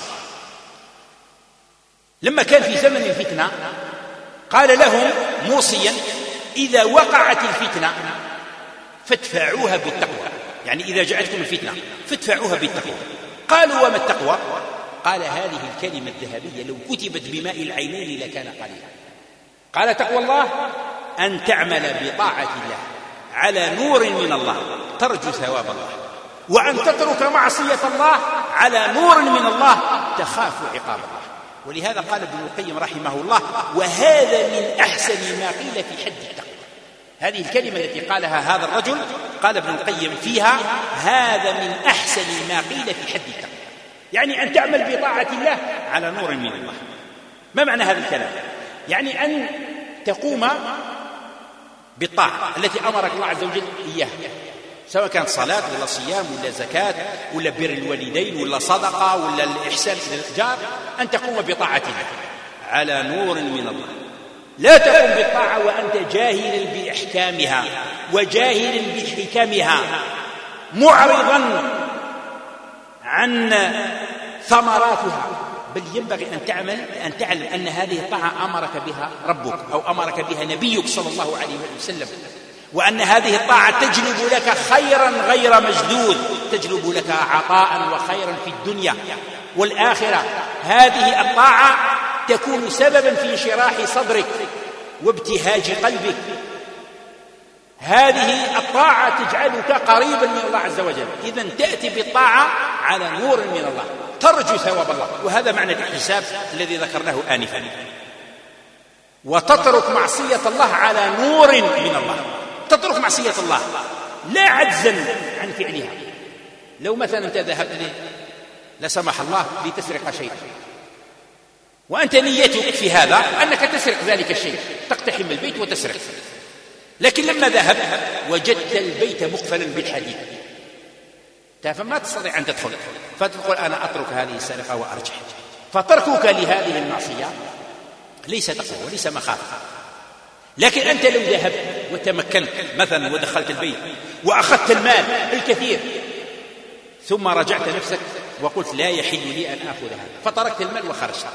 لما كان في زمن الفتنة قال لهم موصيا إذا وقعت الفتنة فادفعوها بالتقوى، يعني إذا جاءتكم الفتنة فادفعوها بالتقوى. قالوا وما التقوى؟ قال هذه الكلمة الذهبية لو كتبت بماء العينين لكان قليلا. قال تقوى الله أن تعمل بطاعة الله على نور من الله ترجو ثواب الله، وأن تترك معصية الله على نور من الله تخاف عقاب الله. ولهذا قال ابن القيم رحمه الله وهذا من أحسن ما قيل في حد التقوى. هذه الكلمة التي قالها هذا الرجل قال ابن القيم فيها هذا من أحسن ما قيل في حد التقوى، يعني أن تعمل بطاعة الله على نور من الله. ما معنى هذا الكلام؟ يعني أن تقوم بالطاعة التي أمرك الله عز وجل إياها، سواء كانت صلاة ولا صيام ولا زكاة ولا بر الوالدين ولا صدقة ولا الإحسان إلى الجار، أن تقوم بطاعة الله على نور من الله. لا تقوم بالطاعة وأنت جاهل بإحكامها وجاهل بحكمها معرضا عن ثمراتها، بل ينبغي أن تعمل أن تعلم أن هذه الطاعة أمرك بها ربك أو أمرك بها نبيك صلى الله عليه وسلم، وأن هذه الطاعة تجلب لك خيرا غير مجدود، تجلب لك عطاء وخيرا في الدنيا والآخرة. هذه الطاعة تكون سببا في انشراح صدرك وابتهاج قلبك هذه الطاعة تجعلك قريبا من الله عز وجل. إذن تأتي بالطاعة على نور من الله، ترجو ثواب الله، وهذا معنى الاحتساب الذي ذكرناه آنفا. وتترك معصية الله على نور من الله، تترك معصية الله لا عجزا عن فعلها. لو مثلا أنت ذهبت لا سمح الله لتسرق شيء، وأنت نيتك في هذا أنك تسرق ذلك الشيء، تقتحم البيت وتسرق، لكن لما ذهب وجدت البيت مقفلا بالحديد، فما تستطيع أن تدخل، فتقول أنا أترك هذه السرقة وأرجع. فتركك لهذه المعصية ليس تقوى وليس مخافة. لكن أنت لو ذهبت وتمكنت مثلا ودخلت البيت وأخذت المال الكثير، ثم رجعت نفسك وقلت لا يحل لي أن أخذ هذا، فتركت المال وخرجت،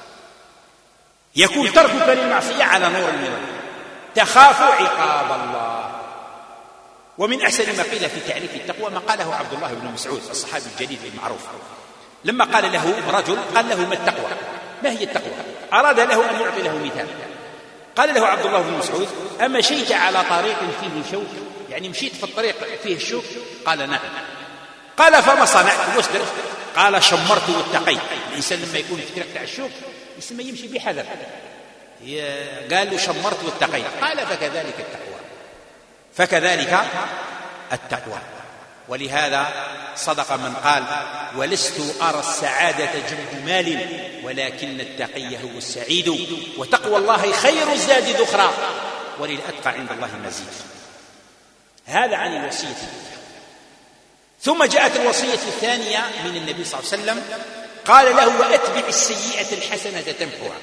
يكون تركك للمعصية على نور من الله، تخاف عقاب الله. ومن أحسن ما قيل في تعريف التقوى ما قاله عبد الله بن مسعود الصحابي الجليل المعروف، لما قال له رجل قال له ما التقوى، ما هي التقوى؟ أراد له أن يعطي له مثال. قال له عبد الله بن مسعود أما مشيت على طريق فيه شوك، يعني مشيت في الطريق فيه الشوك؟ قال نعم. قال فما صنعت واشترك؟ قال شمرت واتقيت. الإنسان لما يكون في طريق تاع الشوك يسمى يمشي بحذر، قال له شمرت واتقيت. قال فكذلك التقوى، فكذلك التقوى. ولهذا صدق من قال ولست أرى السعادة جمع مال ولكن التقي هو السعيد، وتقوى الله خير الزاد ذخرى وللأتقى عند الله مزيد. هذا عن الوصية. ثم جاءت الوصية الثانية من النبي صلى الله عليه وسلم، قال له وأتبع السيئة الحسنة تمحوها.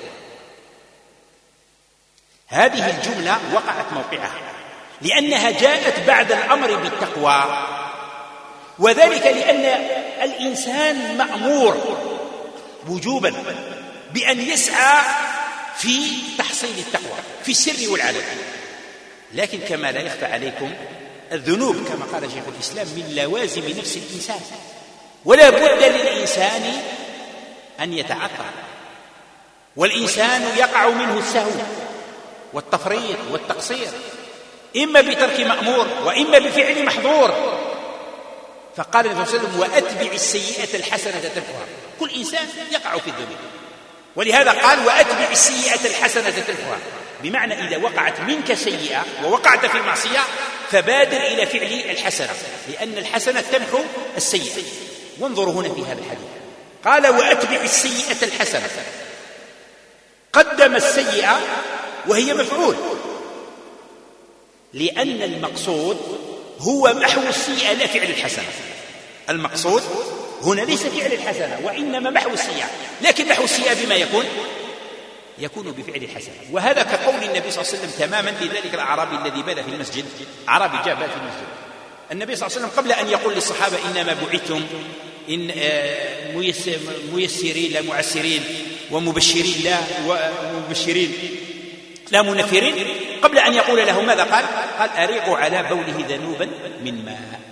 هذه الجملة وقعت موقعها لأنها جاءت بعد الأمر بالتقوى، وذلك لأن الإنسان مأمور وجوبا بأن يسعى في تحصيل التقوى في السر والعلن. لكن كما لا يخفى عليكم الذنوب كما قال شيخ الإسلام من لوازم نفس الإنسان، ولا بد للإنسان أن يتعطل، والإنسان يقع منه السهو والتفريط والتقصير، إما بترك مأمور وإما بفعل محظور. فقال النبي صلى الله عليه وسلم وأتبع السيئة الحسنة تمحوها. كل إنسان يقع في الذنوب، ولهذا قال وأتبع السيئة الحسنة تمحوها، بمعنى إذا وقعت منك سيئة ووقعت في المعصية فبادر إلى فعل الحسنة، لأن الحسنة تمحو السيئة. وانظروا هنا في هذا الحديث قال وأتبع السيئة الحسنة، قدم السيئة وهي مفعول، لأن المقصود هو محو السيئة لا فعل الحسنة. المقصود هنا ليس فعل الحسنة وإنما محو السيئة، لكن محو السيئة بما يكون يكون بفعل الحسنة. وهذا كقول النبي صلى الله عليه وسلم تماما في ذلك الأعرابي الذي بال في المسجد، أعرابي جاء بال في المسجد، النبي صلى الله عليه وسلم قبل أن يقول للصحابة إنما بعثتم إن ميسرين لا معسرين ومبشرين لا ومبشرين لا منفرين، قبل أن يقول له ماذا قال؟ قال أريقوا على بوله ذنوبا من ماء،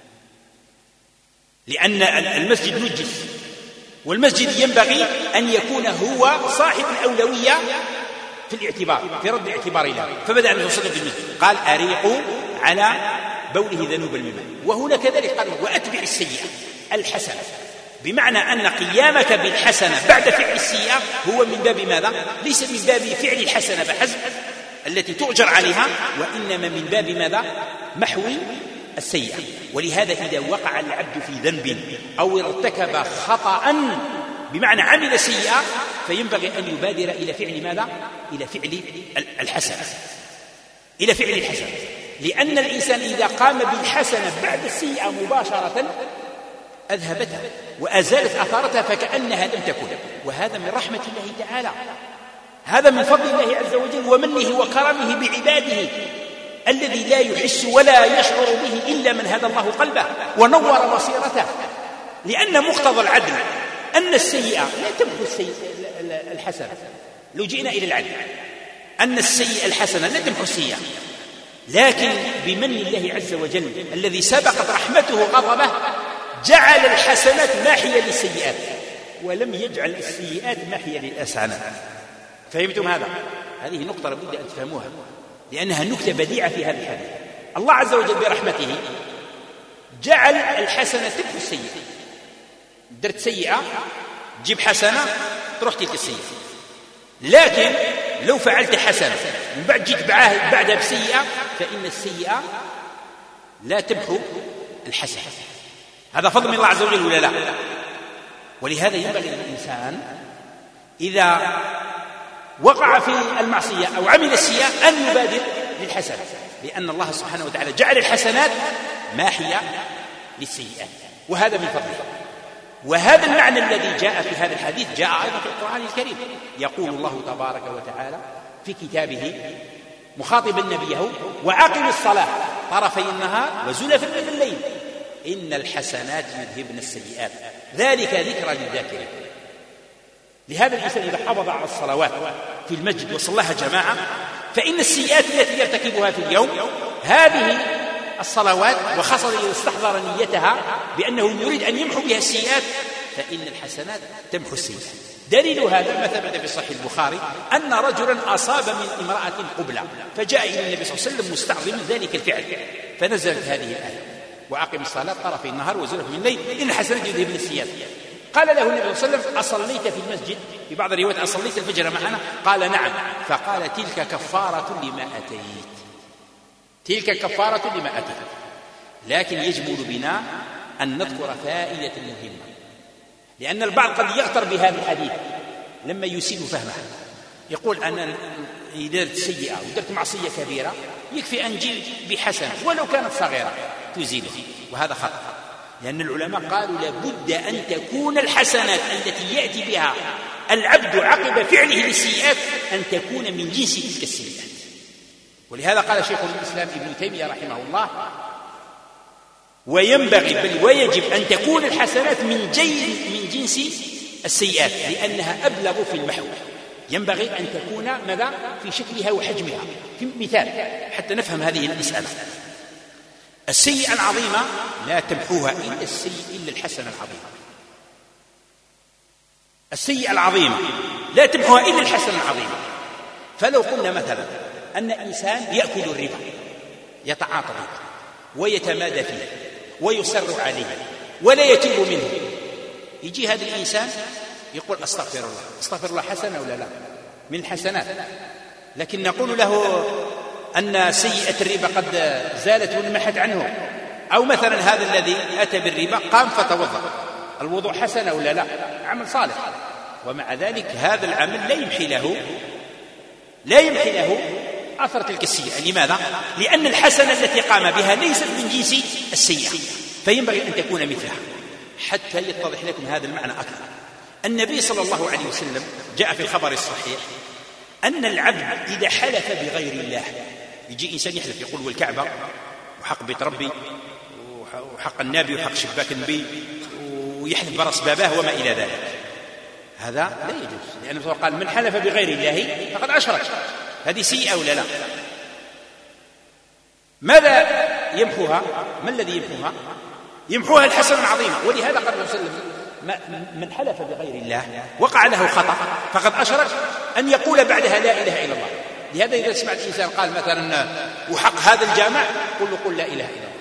لأن المسجد نجس، والمسجد ينبغي أن يكون هو صاحب الأولوية في الاعتبار في رد الاعتبار له. فبدأ النبي صلى الله عليه وسلم قال أريقوا على بوله ذنوبا من ماء. وهنا كذلك قال وأتبع السيئة الحسنة، بمعنى أن قيامك بالحسنة بعد فعل السيئة هو من باب ماذا؟ ليس من باب فعل الحسنة بحسب التي تؤجر عليها، وإنما من باب ماذا؟ محو السيئة. ولهذا إذا وقع العبد في ذنب أو ارتكب خطأ بمعنى عمل سيئة فينبغي أن يبادر إلى فعل ماذا؟ إلى فعل الحسنة، إلى فعل الحسنة، لأن الإنسان إذا قام بالحسنة بعد السيئة مباشرة أذهبتها وأزالت أثارتها فكأنها لم تكن. وهذا من رحمة الله تعالى، هذا من فضل الله عز وجل ومنه وكرمه بعباده الذي لا يحس ولا يشعر به إلا من هدى الله قلبه ونور بصيرته. لأن مقتضى العدل أن السيئة لا تمحو السيئة الحسنة. لو جئنا إلى العدل أن السيئة الحسنة لا تمحو السيئة، لكن بمن الله عز وجل الذي سبقت رحمته غضبه جعل الحسنات ماحية للسيئات ولم يجعل السيئات ماحية للحسنات. فهمتم هذا؟ هذه نقطة لابد أن تفهموها، لأنها نكتة بديعة في هذا الحديث. الله عز وجل برحمته جعل الحسنة تمحو السيئة. درت سيئة تجيب حسنة تروح تلك السيئة. لكن لو فعلت حسنة من بعد جيت بعدها بسيئة فإن السيئة لا تمحو الحسنة. هذا فضل من الله عز وجل ولا لا؟ ولهذا ينبغي للإنسان إذا وقع في المعصية أو عمل السيئة أن يبادر للحسنة، لأن الله سبحانه وتعالى جعل الحسنات ماحية للسيئات، وهذا من فضله. وهذا المعنى الذي جاء في هذا الحديث جاء أيضا في القرآن الكريم. يقول الله تبارك وتعالى في كتابه مخاطبا نبيه: وأقم الصلاة طرفي النهار وزلفا من الليل إن الحسنات يذهبن السيئات ذلك ذكرى للذاكرين. لهذا الإنسان إذا حافظ على الصلوات في المسجد وصلاها جماعة فإن السيئات التي يرتكبها في اليوم هذه الصلوات، وخاصة إذا استحضر نيتها بأنه يريد أن يمحو بها السيئات، فإن الحسنات تمحو السيئات. دليل هذا ما ثبت في صحيح البخاري أن رجلا أصاب من امرأة قبلة فجاء إلى النبي صلى الله عليه وسلم مستعظما ذلك الفعل، فنزلت هذه الآية: وأقم الصلاة طرفي النهار وزلفا من الليل إن الحسنات يذهبن السيئات. قال له النبي صلى الله عليه وسلم: أصليت في المسجد؟ في بعض الروايات: أصليت الفجر معنا؟ قال: نعم. فقال: تلك كفارة لما أتيت، تلك كفارة لما أتيت. لكن يجمل بنا أن نذكر فائدة مهمة، لأن البعض قد يغتر بهذا الحديث لما يسيء فهمه، يقول: أنا إذا درت سيئة ودرت معصية كبيرة يكفي أن جئت بحسنة ولو كانت صغيرة تزيله، وهذا خطأ. لأن العلماء قالوا لابد أن تكون الحسنات التي يأتي بها العبد عقب فعله للسيئات أن تكون من جنس تلك السيئات. ولهذا قال شيخ الإسلام ابن تيمية رحمه الله: وينبغي بل ويجب أن تكون الحسنات من من جنس السيئات لأنها أبلغ في المحو. ينبغي أن تكون ماذا؟ في شكلها وحجمها. في مثال حتى نفهم هذه المسألة: السيئة العظيمة لا تمحوها إلا السيء إلا الحسنة العظيمة. السيئة العظيمة لا تمحوها إلا الحسنة العظيمة. فلو قلنا مثلا أن إنسان يأكل الربا، يتعاطى الربا ويتمادى فيه ويصر عليه ولا يتوب منه، يجي هذا الإنسان يقول: أستغفر الله. أستغفر الله حسنة ولا لا؟ من الحسنات. لكن نقول له أن سيئة الربا قد زالت ونمحت عنه. أو مثلا هذا الذي أتى بالربا قام فتوضأ، الوضوء حسنة ولا لا؟ عمل صالح. ومع ذلك هذا العمل لا يمحي له لا يمحي له أثر تلك السيئة. لماذا؟ لأن الحسنة التي قام بها ليست من جنس السيئة، فينبغي أن تكون مثلها. حتى يتضح لكم هذا المعنى أكثر، النبي صلى الله عليه وسلم جاء في الخبر الصحيح أن العبد إذا حلف بغير الله، يجي إنسان يحلف يقول: والكعبة وحق بيت ربي وحق النبي وحق شباك النبي، ويحلف برأس باباه وما إلى ذلك، هذا لا يجوز. لأنه يعني قال: من حلف بغير الله فقد أشرك. هذه سيئة ولا لا؟ ماذا يمحوها؟ ما الذي يمحوها؟ يمحوها الحسنة العظيمة. ولهذا قال الرسول صلى الله عليه وسلم: من حلف بغير الله وقع له خطأ فقد أشرك، أن يقول بعدها لا إله إلا الله. لهذا إذا سمعت الإنسان قال مثلا: وحق هذا الجامع، قل له: قل لا إله إلا الله.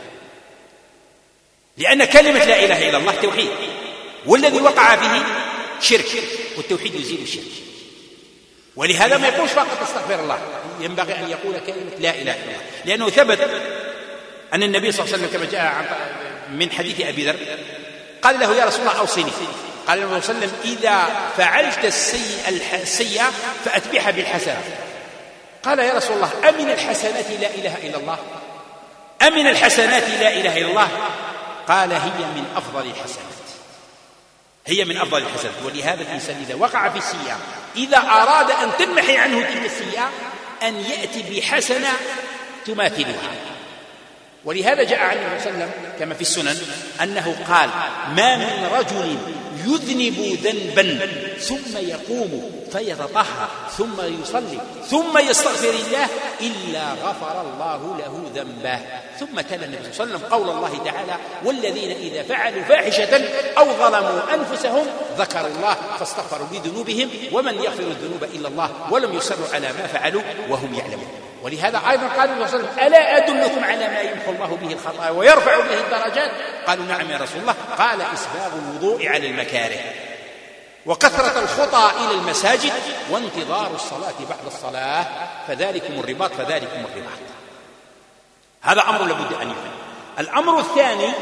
لأن كلمة لا إله إلا الله توحيد، والذي وقع به شرك، والتوحيد يزيل الشرك. ولهذا ما يقولش فقط استغفر الله، ينبغي أن يقول كلمة لا إله إلا الله، لأنه ثبت أن النبي صلى الله عليه وسلم كما جاء من حديث أبي ذر قال له: يا رسول الله أوصني. قال النبي صلى الله عليه وسلم: إذا فعلت السيئة فأتبعها بالحسنة. قال: يا رسول الله أمن الحسنات لا إله إلا الله؟ أمن الحسنات لا إله إلا الله؟ قال: هي من أفضل الحسنات، هي من أفضل الحسنات. ولهذا الإنسان إذا وقع في السيئة إذا أراد أن تمحي عنه تلك السيئة أن يأتي بحسنة تماثلها. ولهذا جاء عن النبي صلى الله عليه وسلم كما في السنن أنه قال: ما من رجل يذنب ذنبا ثم يقوم فيتطهر ثم يصلي ثم يستغفر الله إلا غفر الله له ذنبه. ثم تلا النبي صلى الله عليه وسلم قول الله تعالى: والذين إذا فعلوا فاحشة أو ظلموا أنفسهم ذكروا الله فاستغفروا لذنوبهم ومن يغفر الذنوب إلا الله ولم يصروا على ما فعلوا وهم يعلمون. ولهذا أيضا قال النبي صلى الله عليه وسلم: ألا أدلكم على ما يمحو الله به الخطايا ويرفع به الدرجات؟ قالوا: نعم يا رسول الله. قال: إسباغ الوضوء على المكاره، وكثرة الخطى إلى المساجد، وانتظار الصلاة بعد الصلاة، فذلكم الرباط فذلكم الرباط. هذا أمر لابد أن يفهم. الأمر الثاني: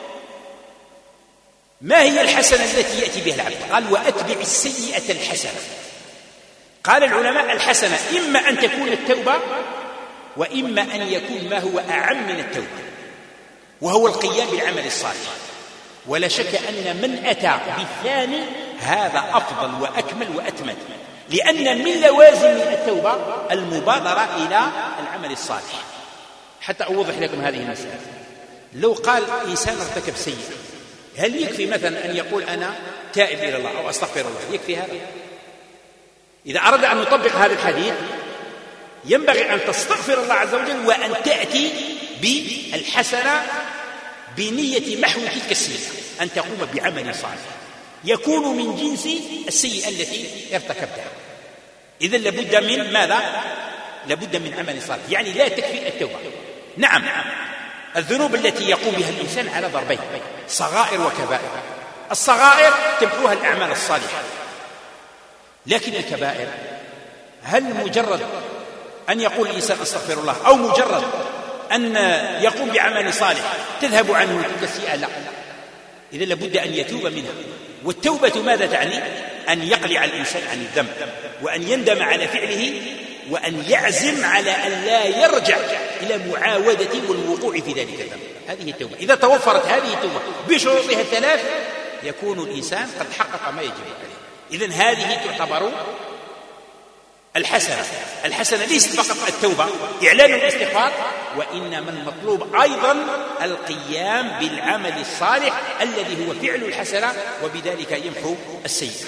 ما هي الحسنة التي يأتي بها العبد؟ قال: وأتبع السيئة الحسنة. قال العلماء: الحسنة إما أن تكون التوبة، وإما أن يكون ما هو أعم من التوبة، وهو القيام بالعمل الصالح. ولا شك أن من أتى بالثاني هذا أفضل وأكمل وأتمت، لأن من لوازم التوبة المبادرة إلى العمل الصالح. حتى أوضح لكم هذه المسألة: لو قال إنسان ارتكب سيئة، هل يكفي مثلا أن يقول أنا تائب إلى الله أو أستغفر الله؟ يكفي هذا؟ إذا أراد أن نطبق هذا الحديث ينبغي أن تستغفر الله عز وجل، وأن تأتي بالحسنة بنية محو تلك السيئة، أن تقوم بعمل صالح يكون من جنس السيئة التي ارتكبتها. إذن لابد من ماذا؟ لابد من عمل صالح، يعني لا تكفي التوبة. نعم، الذنوب التي يقوم بها الإنسان على ضربين: صغائر وكبائر. الصغائر تمحوها الأعمال الصالحة، لكن الكبائر هل مجرد أن يقول الإنسان أستغفر الله أو مجرد أن يقوم بعمل صالح تذهب عنه تلك السيئة؟ لا، إذا لابد أن يتوب منها. والتوبة ماذا تعني؟ أن يقلع الإنسان عن الذنب، وأن يندم على فعله، وأن يعزم على أن لا يرجع إلى معاودة والوقوع في ذلك الذنب. هذه التوبة. إذا توفرت هذه التوبة بشروطها الثلاث يكون الإنسان قد حقق ما يجب عليه. إذن هذه تعتبر الحسنة. الحسنة ليست فقط التوبة إعلان الاستغفار، وإنما المطلوب أيضا القيام بالعمل الصالح الذي هو فعل الحسنة، وبذلك يمحو السيئة.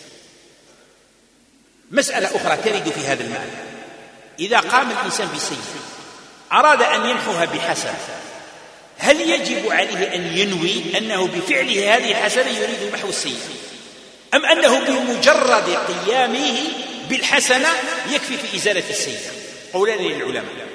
مسألة أخرى ترد في هذا المعنى: إذا قام الإنسان بسيئة أراد أن يمحوها بحسنة، هل يجب عليه أن ينوي أنه بفعله هذه الحسنة يريد محو السيئة، أم أنه بمجرد قيامه بالحسنة يكفي في إزالة السيئة؟ قولان للعلماء،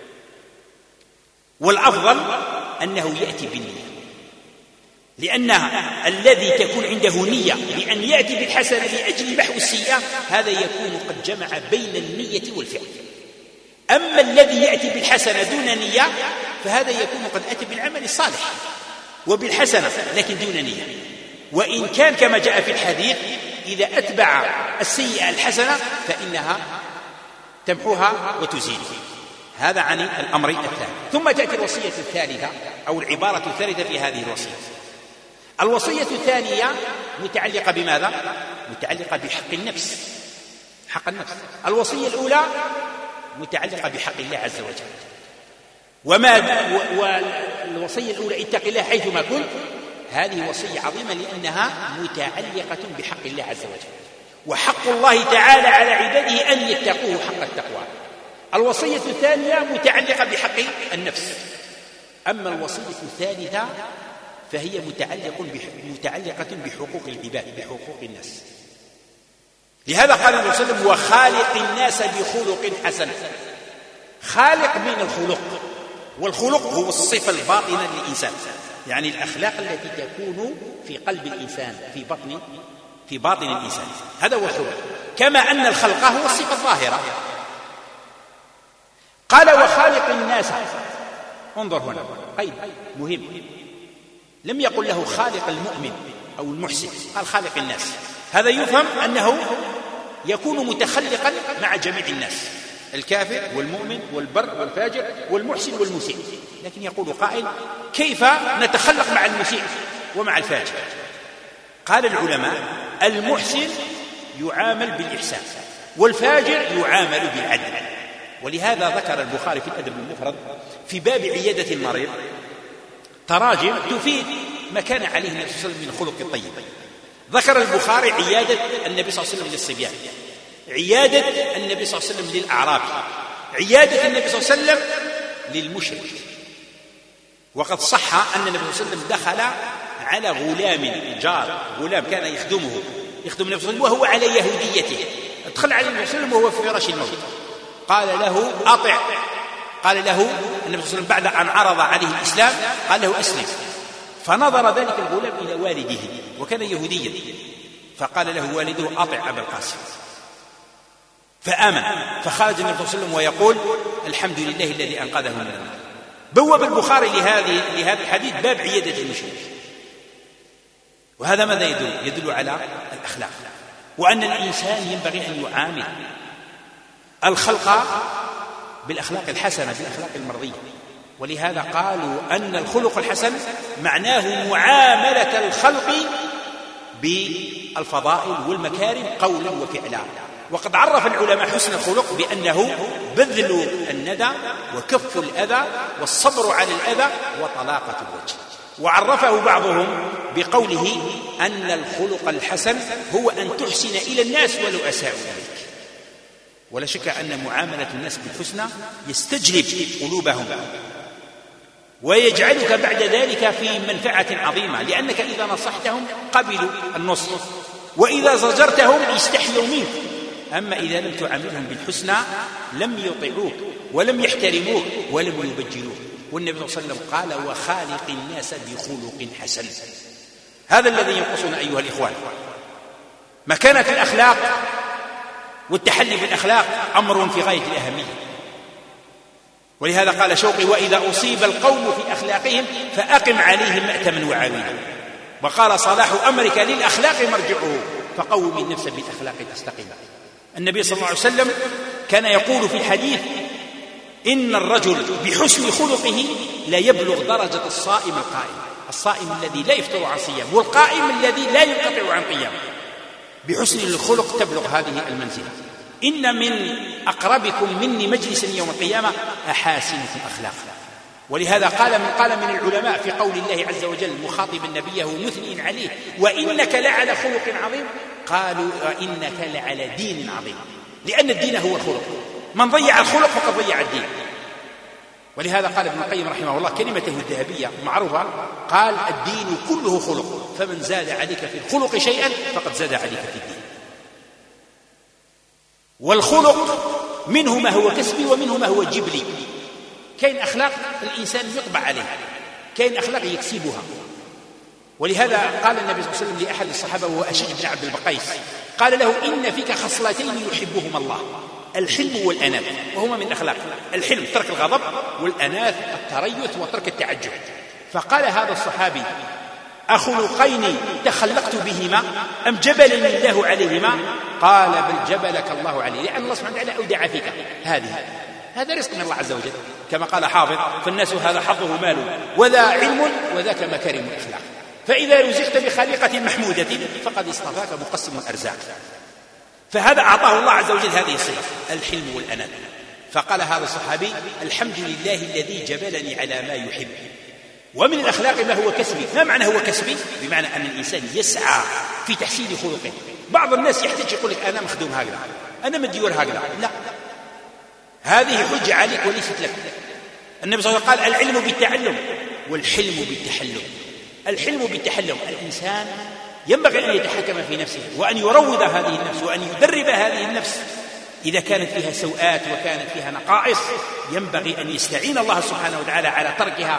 والأفضل أنه يأتي بالنية، لأن الذي تكون عنده نية بأن يأتي بالحسنة لأجل محو السيئة هذا يكون قد جمع بين النية والفعل. أما الذي يأتي بالحسنة دون نية فهذا يكون قد أتى بالعمل الصالح وبالحسنة لكن دون نية، وإن كان كما جاء في الحديث إذا أتبع السيئة الحسنة فإنها تمحوها وتزيل. هذا عن الأمر الثاني. ثم تأتي الوصية الثالثة أو العبارة الثالثة في هذه الوصية. الوصية الثانية متعلقة بماذا؟ متعلقة بحق النفس، حق النفس. الوصية الأولى متعلقة بحق الله عز وجل، وما والوصية الأولى اتق الله حيثما كنت، هذه وصية عظيمة لأنها متعلقة بحق الله عز وجل، وحق الله تعالى على عباده أن يتقوه حق التقوى. الوصية الثانية متعلقة بحق النفس. أما الوصية الثالثة فهي متعلق متعلقة بحقوق العباد، بحقوق الناس. لهذا قال النبي صلى الله عليه وسلم: وخالق الناس بخلق حسن. خالق من الخلق، والخلق هو الصفة الباطنة للإنسان، يعني الأخلاق التي تكون في قلب الإنسان، في بطن في باطن الإنسان، هذا هو الخلق. كما أن الخلق هو الصفة الظاهرة. قال: وخالق الناس. انظر هنا قيد مهم، لم يقل له خالق المؤمن أو المحسن، قال خالق الناس. هذا يفهم أنه يكون متخلقا مع جميع الناس، الكافر والمؤمن والبر والفاجر والمحسن والمسيء. لكن يقول قائل: كيف نتخلق مع المسيء ومع الفاجر؟ قال العلماء: المحسن يعامل بالإحسان، والفاجر يعامل بالعدل. ولهذا ذكر البخاري في الأدب المفرد في باب عيادة المريض تراجم تفيد ما كان عليه النبي صلى الله عليه وسلم من الخلق الطيب. ذكر البخاري عيادة النبي صلى الله عليه وسلم للصبيان، عيادة النبي صلى الله عليه وسلم للأعرابي، عيادة النبي صلى الله عليه وسلم للمشرك. وقد صح أن النبي صلى الله عليه وسلم دخل على غلام جار، غلام كان يخدمه يخدم النبي صلى الله عليه وسلم وهو على يهوديته، دخل عليه النبي صلى الله عليه وسلم وهو في فراش الموت، قال له أطع، قال له النبي صلى الله عليه وسلم بعد أن عرض عليه الإسلام قال له أسلم، فنظر ذلك الغلام إلى والده وكان يهوديا، فقال له والده أطع أبا القاسم، فآمن، فخرج النبي صلى الله عليه وسلم ويقول الحمد لله الذي أنقذه من النار. بوب البخاري لهذه لهذا الحديث باب عيادة المشرك، وهذا ماذا يدل؟ يدل على الأخلاق، وأن الإنسان ينبغي أن يعامل الخلق بالأخلاق الحسنة بالأخلاق المرضية. ولهذا قالوا أن الخلق الحسن معناه معاملة الخلق بالفضائل والمكارم قولا وفعلا. وقد عرف العلماء حسن الخلق بأنه بذل الندى وكف الأذى والصبر على الأذى وطلاقة الوجه، وعرفه بعضهم بقوله أن الخلق الحسن هو أن تحسن إلى الناس ولو أساءوا إليك. ولا شك أن معاملة الناس بالحسنى يستجلب قلوبهم ويجعلك بعد ذلك في منفعة عظيمة، لأنك إذا نصحتهم قبلوا النصح، وإذا زجرتهم استحيوا منك. أما إذا لم تعاملهم بالحسنى لم يطيعوك ولم يحترموك ولم يبجلوك. والنبي صلى الله عليه وسلم قال وخالق الناس بخلق حسن. هذا الذي ينقصنا أيها الإخوان. مكانة الأخلاق والتحلي بالأخلاق أمر في غاية الأهمية، ولهذا قال شوقي وإذا أصيب القوم في أخلاقهم فأقم عليهم مأتما وعاويلا. وقال صلاح أمرك للأخلاق مرجعه فقوم النفس بالأخلاق تستقيم. النبي صلى الله عليه وسلم كان يقول في الحديث إن الرجل بحسن خلقه لا يبلغ درجة الصائم القائم، الصائم الذي لا يفطر عن صيام والقائم الذي لا ينقطع عن قيام. بحسن الخلق تبلغ هذه المنزلة. إن من أقربكم مني مجلسا يوم القيامة أحاسنكم أخلاقا. ولهذا قال من قال من العلماء في قول الله عز وجل مخاطبا نبيه مثنين عليه وإنك لعلى خلق عظيم، قالوا وإنك لعلى دين عظيم، لأن الدين هو الخلق، من ضيع الخلق فقد ضيع الدين. ولهذا قال ابن القيم رحمه الله كلمته الذهبية معروفة، قال الدين كله خلق، فمن زاد عليك في الخلق شيئا فقد زاد عليك في الدين. والخلق منه ما هو كسبي ومنه ما هو جبلي. كاين أخلاق الإنسان يطبع عليها، كاين أخلاق يكسبها. ولهذا قال النبي صلى الله عليه وسلم لأحد الصحابة وهو أشج بن عبد البقيس، قال له إن فيك خصلتين يحبهما الله، الحلم والأناة، وهما من الأخلاق. الحلم ترك الغضب، والأناة التريث وترك التعجب. فقال هذا الصحابي أخلقين تخلقت بهما أم جبلني الله عليهما؟ قال بل جبلك الله عليه، لأن الله سبحانه وتعالى أودع فيك هذه، هذا رزق من الله عز وجل، كما قال حافظ فالناس هذا حظه مال وذا علم وذاك مكارم الأخلاق. فإذا رزقت بخليقة محمودة فقد اصطفاك مقسم الأرزاق. فهذا أعطاه الله عز وجل هذه الصفة الحلم والأناة. فقال هذا الصحابي الحمد لله الذي جبلني على ما يحب. ومن الأخلاق ما هو كسبي. ما معنى هو كسبي؟ بمعنى أن الإنسان يسعى في تحسين خلقه. بعض الناس يحتاج يقول لك أنا مخدوم هكذا، أنا مديور هكذا، لا، هذه حجة عليك وليست لك. النبي صلى الله عليه وسلم قال العلم بالتعلم والحلم بالتحلم. الحلم بالتحلم، الإنسان ينبغي أن يتحكم في نفسه وأن يروض هذه النفس وأن يدرب هذه النفس. إذا كانت فيها سوءات وكانت فيها نقائص ينبغي أن يستعين الله سبحانه وتعالى على تركها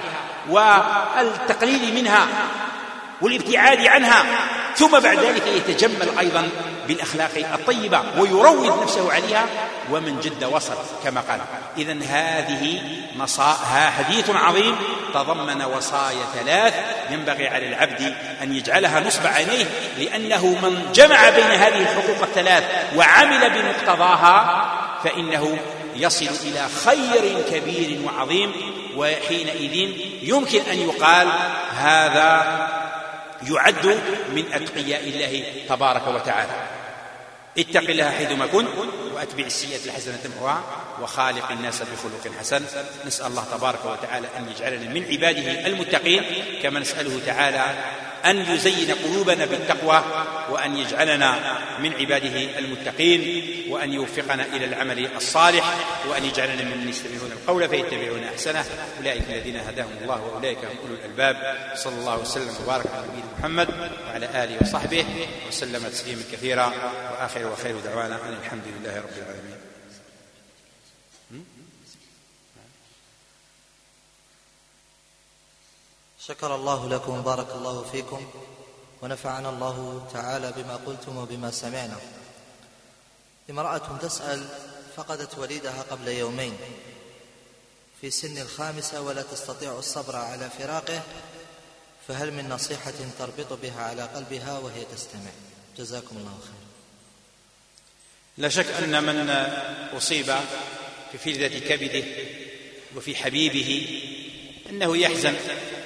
والتقليل منها والابتعاد عنها، ثم بعد ذلك يتجمل أيضا بالأخلاق الطيبة ويروض نفسه عليها، ومن جد وصل كما قال. إذن هذه نصائح حديث عظيم تضمن وصايا ثلاث ينبغي على العبد أن يجعلها نصب عينيه، لأنه من جمع بين هذه الحقوق الثلاث وعمل بمقتضاها فإنه يصل إلى خير كبير وعظيم، وحينئذ يمكن أن يقال هذا يعد من أتقياء الله تبارك وتعالى. اتق الله حيثما كنت وأتبع السيئة الحسنة تمحوها وخالق الناس بخلق حسن. نسأل الله تبارك وتعالى أن يجعلنا من عباده المتقين، كما نسأله تعالى أن يزين قلوبنا بالتقوى وأن يجعلنا من عباده المتقين، وأن يوفقنا إلى العمل الصالح، وأن يجعلنا ممن يستمعون القول فيتبعون أحسنه. أولئك الذين هداهم الله وأولئك هم أولو الألباب. صلى الله وسلم وبارك على نبينا محمد وعلى آله وصحبه وسلم تسليما كثيرا، وآخر وخير دعوانا أن الحمد لله رب العالمين. شكر الله لكم وبارك الله فيكم ونفعنا الله تعالى بما قلتم وبما سمعنا. امرأة تسأل: فقدت وليدها قبل يومين في سن الخامسة ولا تستطيع الصبر على فراقه، فهل من نصيحة تربط بها على قلبها وهي تستمع؟ جزاكم الله خير. لا شك أن من أصيب في فلذة كبده وفي حبيبه أنه يحزن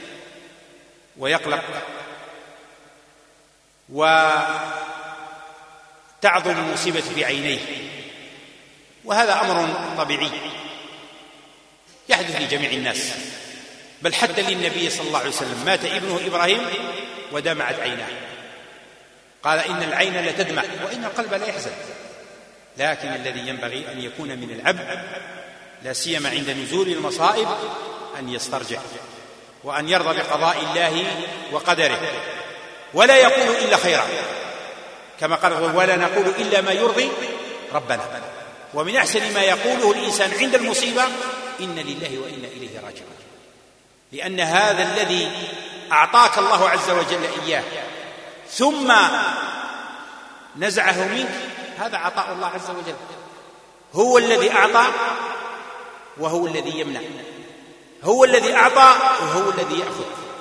ويقلق وتعظم المصيبة في عينيه، وهذا أمر طبيعي يحدث لجميع الناس، بل حتى للنبي صلى الله عليه وسلم مات ابنه إبراهيم ودمعت عيناه، قال إن العين لتدمع وإن القلب لا يحزن. لكن الذي ينبغي أن يكون من العبد لا سيما عند نزول المصائب أن يسترجع وأن يرضى بقضاء الله وقدره، ولا يقول إلا خيرا، كما قال: ولا نقول إلا ما يرضي ربنا. ومن أحسن ما يقوله الإنسان عند المصيبة: إن لله وإنا إليه راجعون، لأن هذا الذي أعطاك الله عز وجل إياه ثم نزعه منك، هذا عطاء الله عز وجل، هو الذي أعطى وهو الذي يمنع، هو الذي أعطى وهو الذي يأخذ.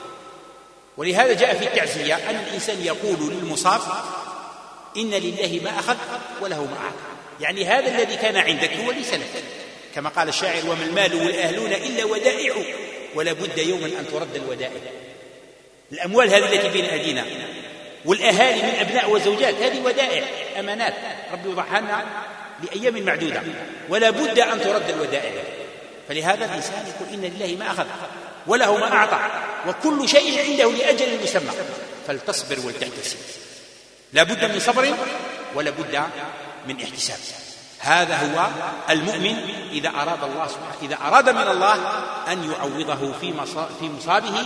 ولهذا جاء في التعزية أن الإنسان يقول للمصاب: إن لله ما أخذ وله ما أعطى، يعني هذا الذي كان عندك هو ليس لك، كما قال الشاعر: وما المال والأهلون إلا ودائع ولا بد يوما أن ترد الودائع. الأموال هذه التي بين أيدينا والأهالي من أبناء وزوجات هذه ودائع، أمانات ربي وضعها لنا لأيام معدودة، ولا بد أن ترد الودائع. فلهذا الإنسان يقول: إن لله ما أخذ وله ما أعطى وكل شيء عنده لأجل مسمى، فلتصبر ولتحتسب. لا بد من صبر ولا بد من احتساب. هذا هو المؤمن إذا أراد الله سبحانه إذا أراد من الله أن يعوضه في مصابه،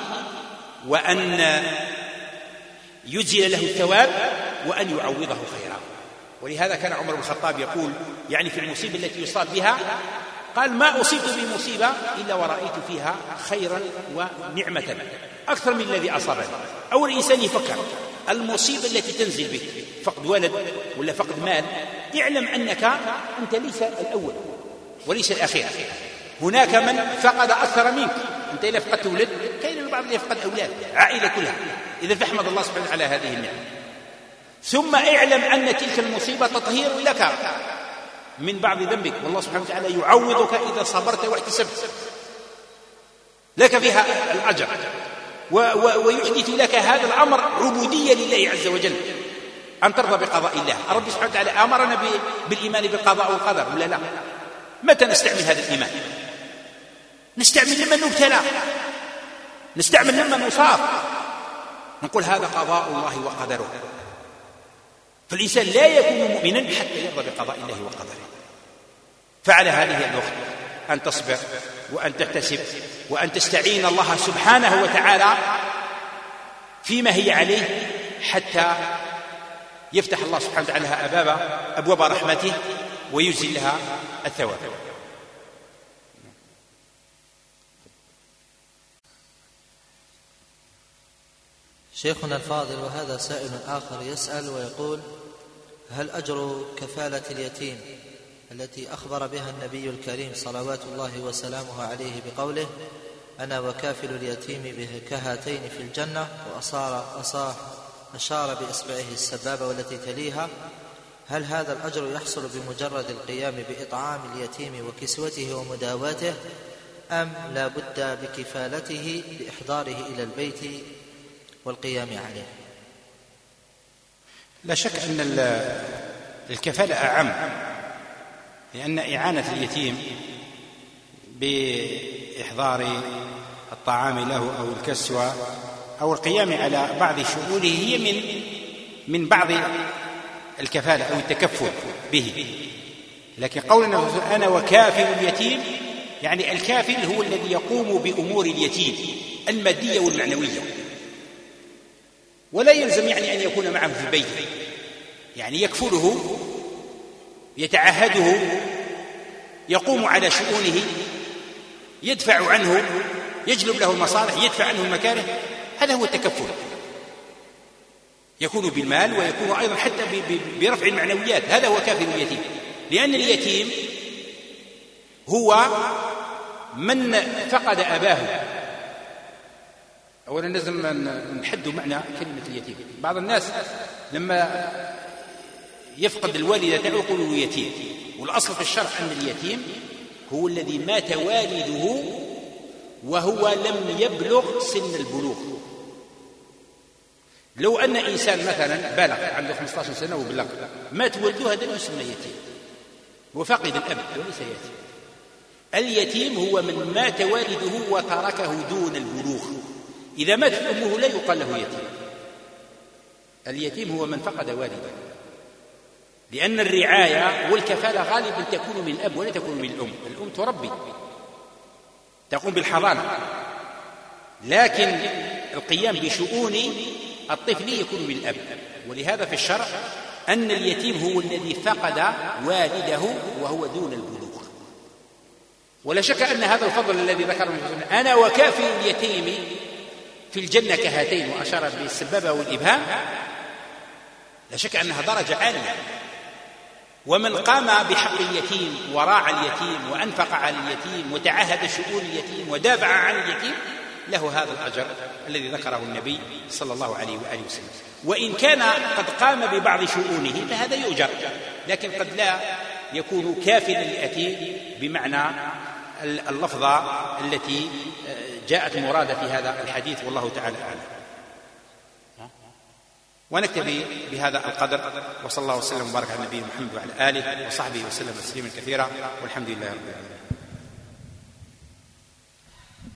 وأن يجزل له الثواب، وأن يعوضه خيرا. ولهذا كان عمر بن الخطاب يقول يعني في المصيبة التي يصاب بها، قال: ما أصبت بمصيبة إلا ورأيت فيها خيرا ونعمة أكثر من الذي أصابني. أول إنسان يفكر المصيبة التي تنزل بك، فقد ولد ولا فقد مال، اعلم أنك أنت ليس الأول وليس الأخير، هناك من فقد أكثر منك. أنت إذا فقدت ولد كاين البعض اللي يفقد أولاد، عائلة كلها، إذا فاحمد الله سبحانه على هذه النعمة. ثم اعلم أن تلك المصيبة تطهير لك من بعض ذنبك، والله سبحانه وتعالى يعوضك إذا صبرت واحتسبت، لك فيها الأجر، ويحدث لك هذا الأمر عبودية لله عز وجل، أن ترضى بقضاء الله. الرب سبحانه وتعالى أمرنا بالإيمان بالقضاء والقدر ولا لا؟ متى نستعمل هذا الإيمان؟ نستعمل لما نبتلى، نستعمل لما نصاب، نقول هذا قضاء الله وقدره. فالإنسان لا يكون مؤمنا حتى يرضى بقضاء الله وقدره. فعلى هذه الوقت أن تصبر وأن تحتسب وأن تستعين الله سبحانه وتعالى فيما هي عليه، حتى يفتح الله سبحانه وتعالى لها أبواب أبواب رحمته ويجزي لها الثواب. شيخنا الفاضل، وهذا سائل آخر يسأل ويقول: هل أجر كفالة اليتيم التي أخبر بها النبي الكريم صلوات الله وسلامه عليه بقوله: أنا وكافل اليتيم كهاتين في الجنة، وأصار أصار أشار بإصبعه السبابة والتي تليها، هل هذا الأجر يحصل بمجرد القيام بإطعام اليتيم وكسوته ومداواته، أم لا بد بكفالته بإحضاره إلى البيت والقيام عليه؟ لا شك أن الكفالة أعم، لأن إعانة اليتيم بإحضار الطعام له أو الكسوة أو القيام على بعض شؤونه هي من من بعض الكفالة أو التكفل به. لكن قولنا أنا وكافل اليتيم، يعني الكافل هو الذي يقوم بأمور اليتيم المادية والمعنوية، ولا يلزم يعني أن يكون معه في بيته، يعني يكفله، يتعهده يقوم على شؤونه، يدفع عنه، يجلب له المصالح، يدفع عنه المكاره، هذا هو التكفل. يكون بالمال ويكون أيضا حتى برفع المعنويات، هذا هو كافل اليتيم. لأن اليتيم هو من فقد أباه. أولا لازم نحد معنى كلمة اليتيم. بعض الناس لما يفقد الوالدة يقول له يتيم، والأصل في الشرع أن اليتيم هو الذي مات والده وهو لم يبلغ سن البلوغ. لو أن إنسان مثلا بلغ عنده خمسة عشر سنة وبلغ، مات والده، هذا يسمى يتيم، وفقد الأب وليس يتيم. اليتيم هو من مات والده وتركه دون البلوغ. إذا مات أمه لا يقال له يتيم. اليتيم هو من فقد والده، لأن الرعاية والكفالة غالبا تكون من الأب ولا تكون من الأم. الأم تربي، تقوم بالحضانة، لكن القيام بشؤون الطفل يكون من الأب. ولهذا في الشرع أن اليتيم هو الذي فقد والده وهو دون البلوغ. ولا شك أن هذا الفضل الذي ذكره أنا وكافل اليتيم في الجنة كهاتين، وأشار بالسبابة والإبهام، لا شك أنها درجة عالية. ومن قام بحق اليتيم وراعى اليتيم وأنفق على اليتيم وتعهد شؤون اليتيم ودافع عن اليتيم له هذا الأجر الذي ذكره النبي صلى الله عليه وآله وسلم. وإن كان قد قام ببعض شؤونه فهذا يؤجر، لكن قد لا يكون كافلا لليتيم بمعنى اللفظة التي جاءت مرادة في هذا الحديث، والله تعالى أعلم. ونكتفي بهذا القدر، وصلى الله وسلم وبارك على نبينا محمد وعلى آله وصحبه وسلم تسليما كثيرا، والحمد لله رب العالمين.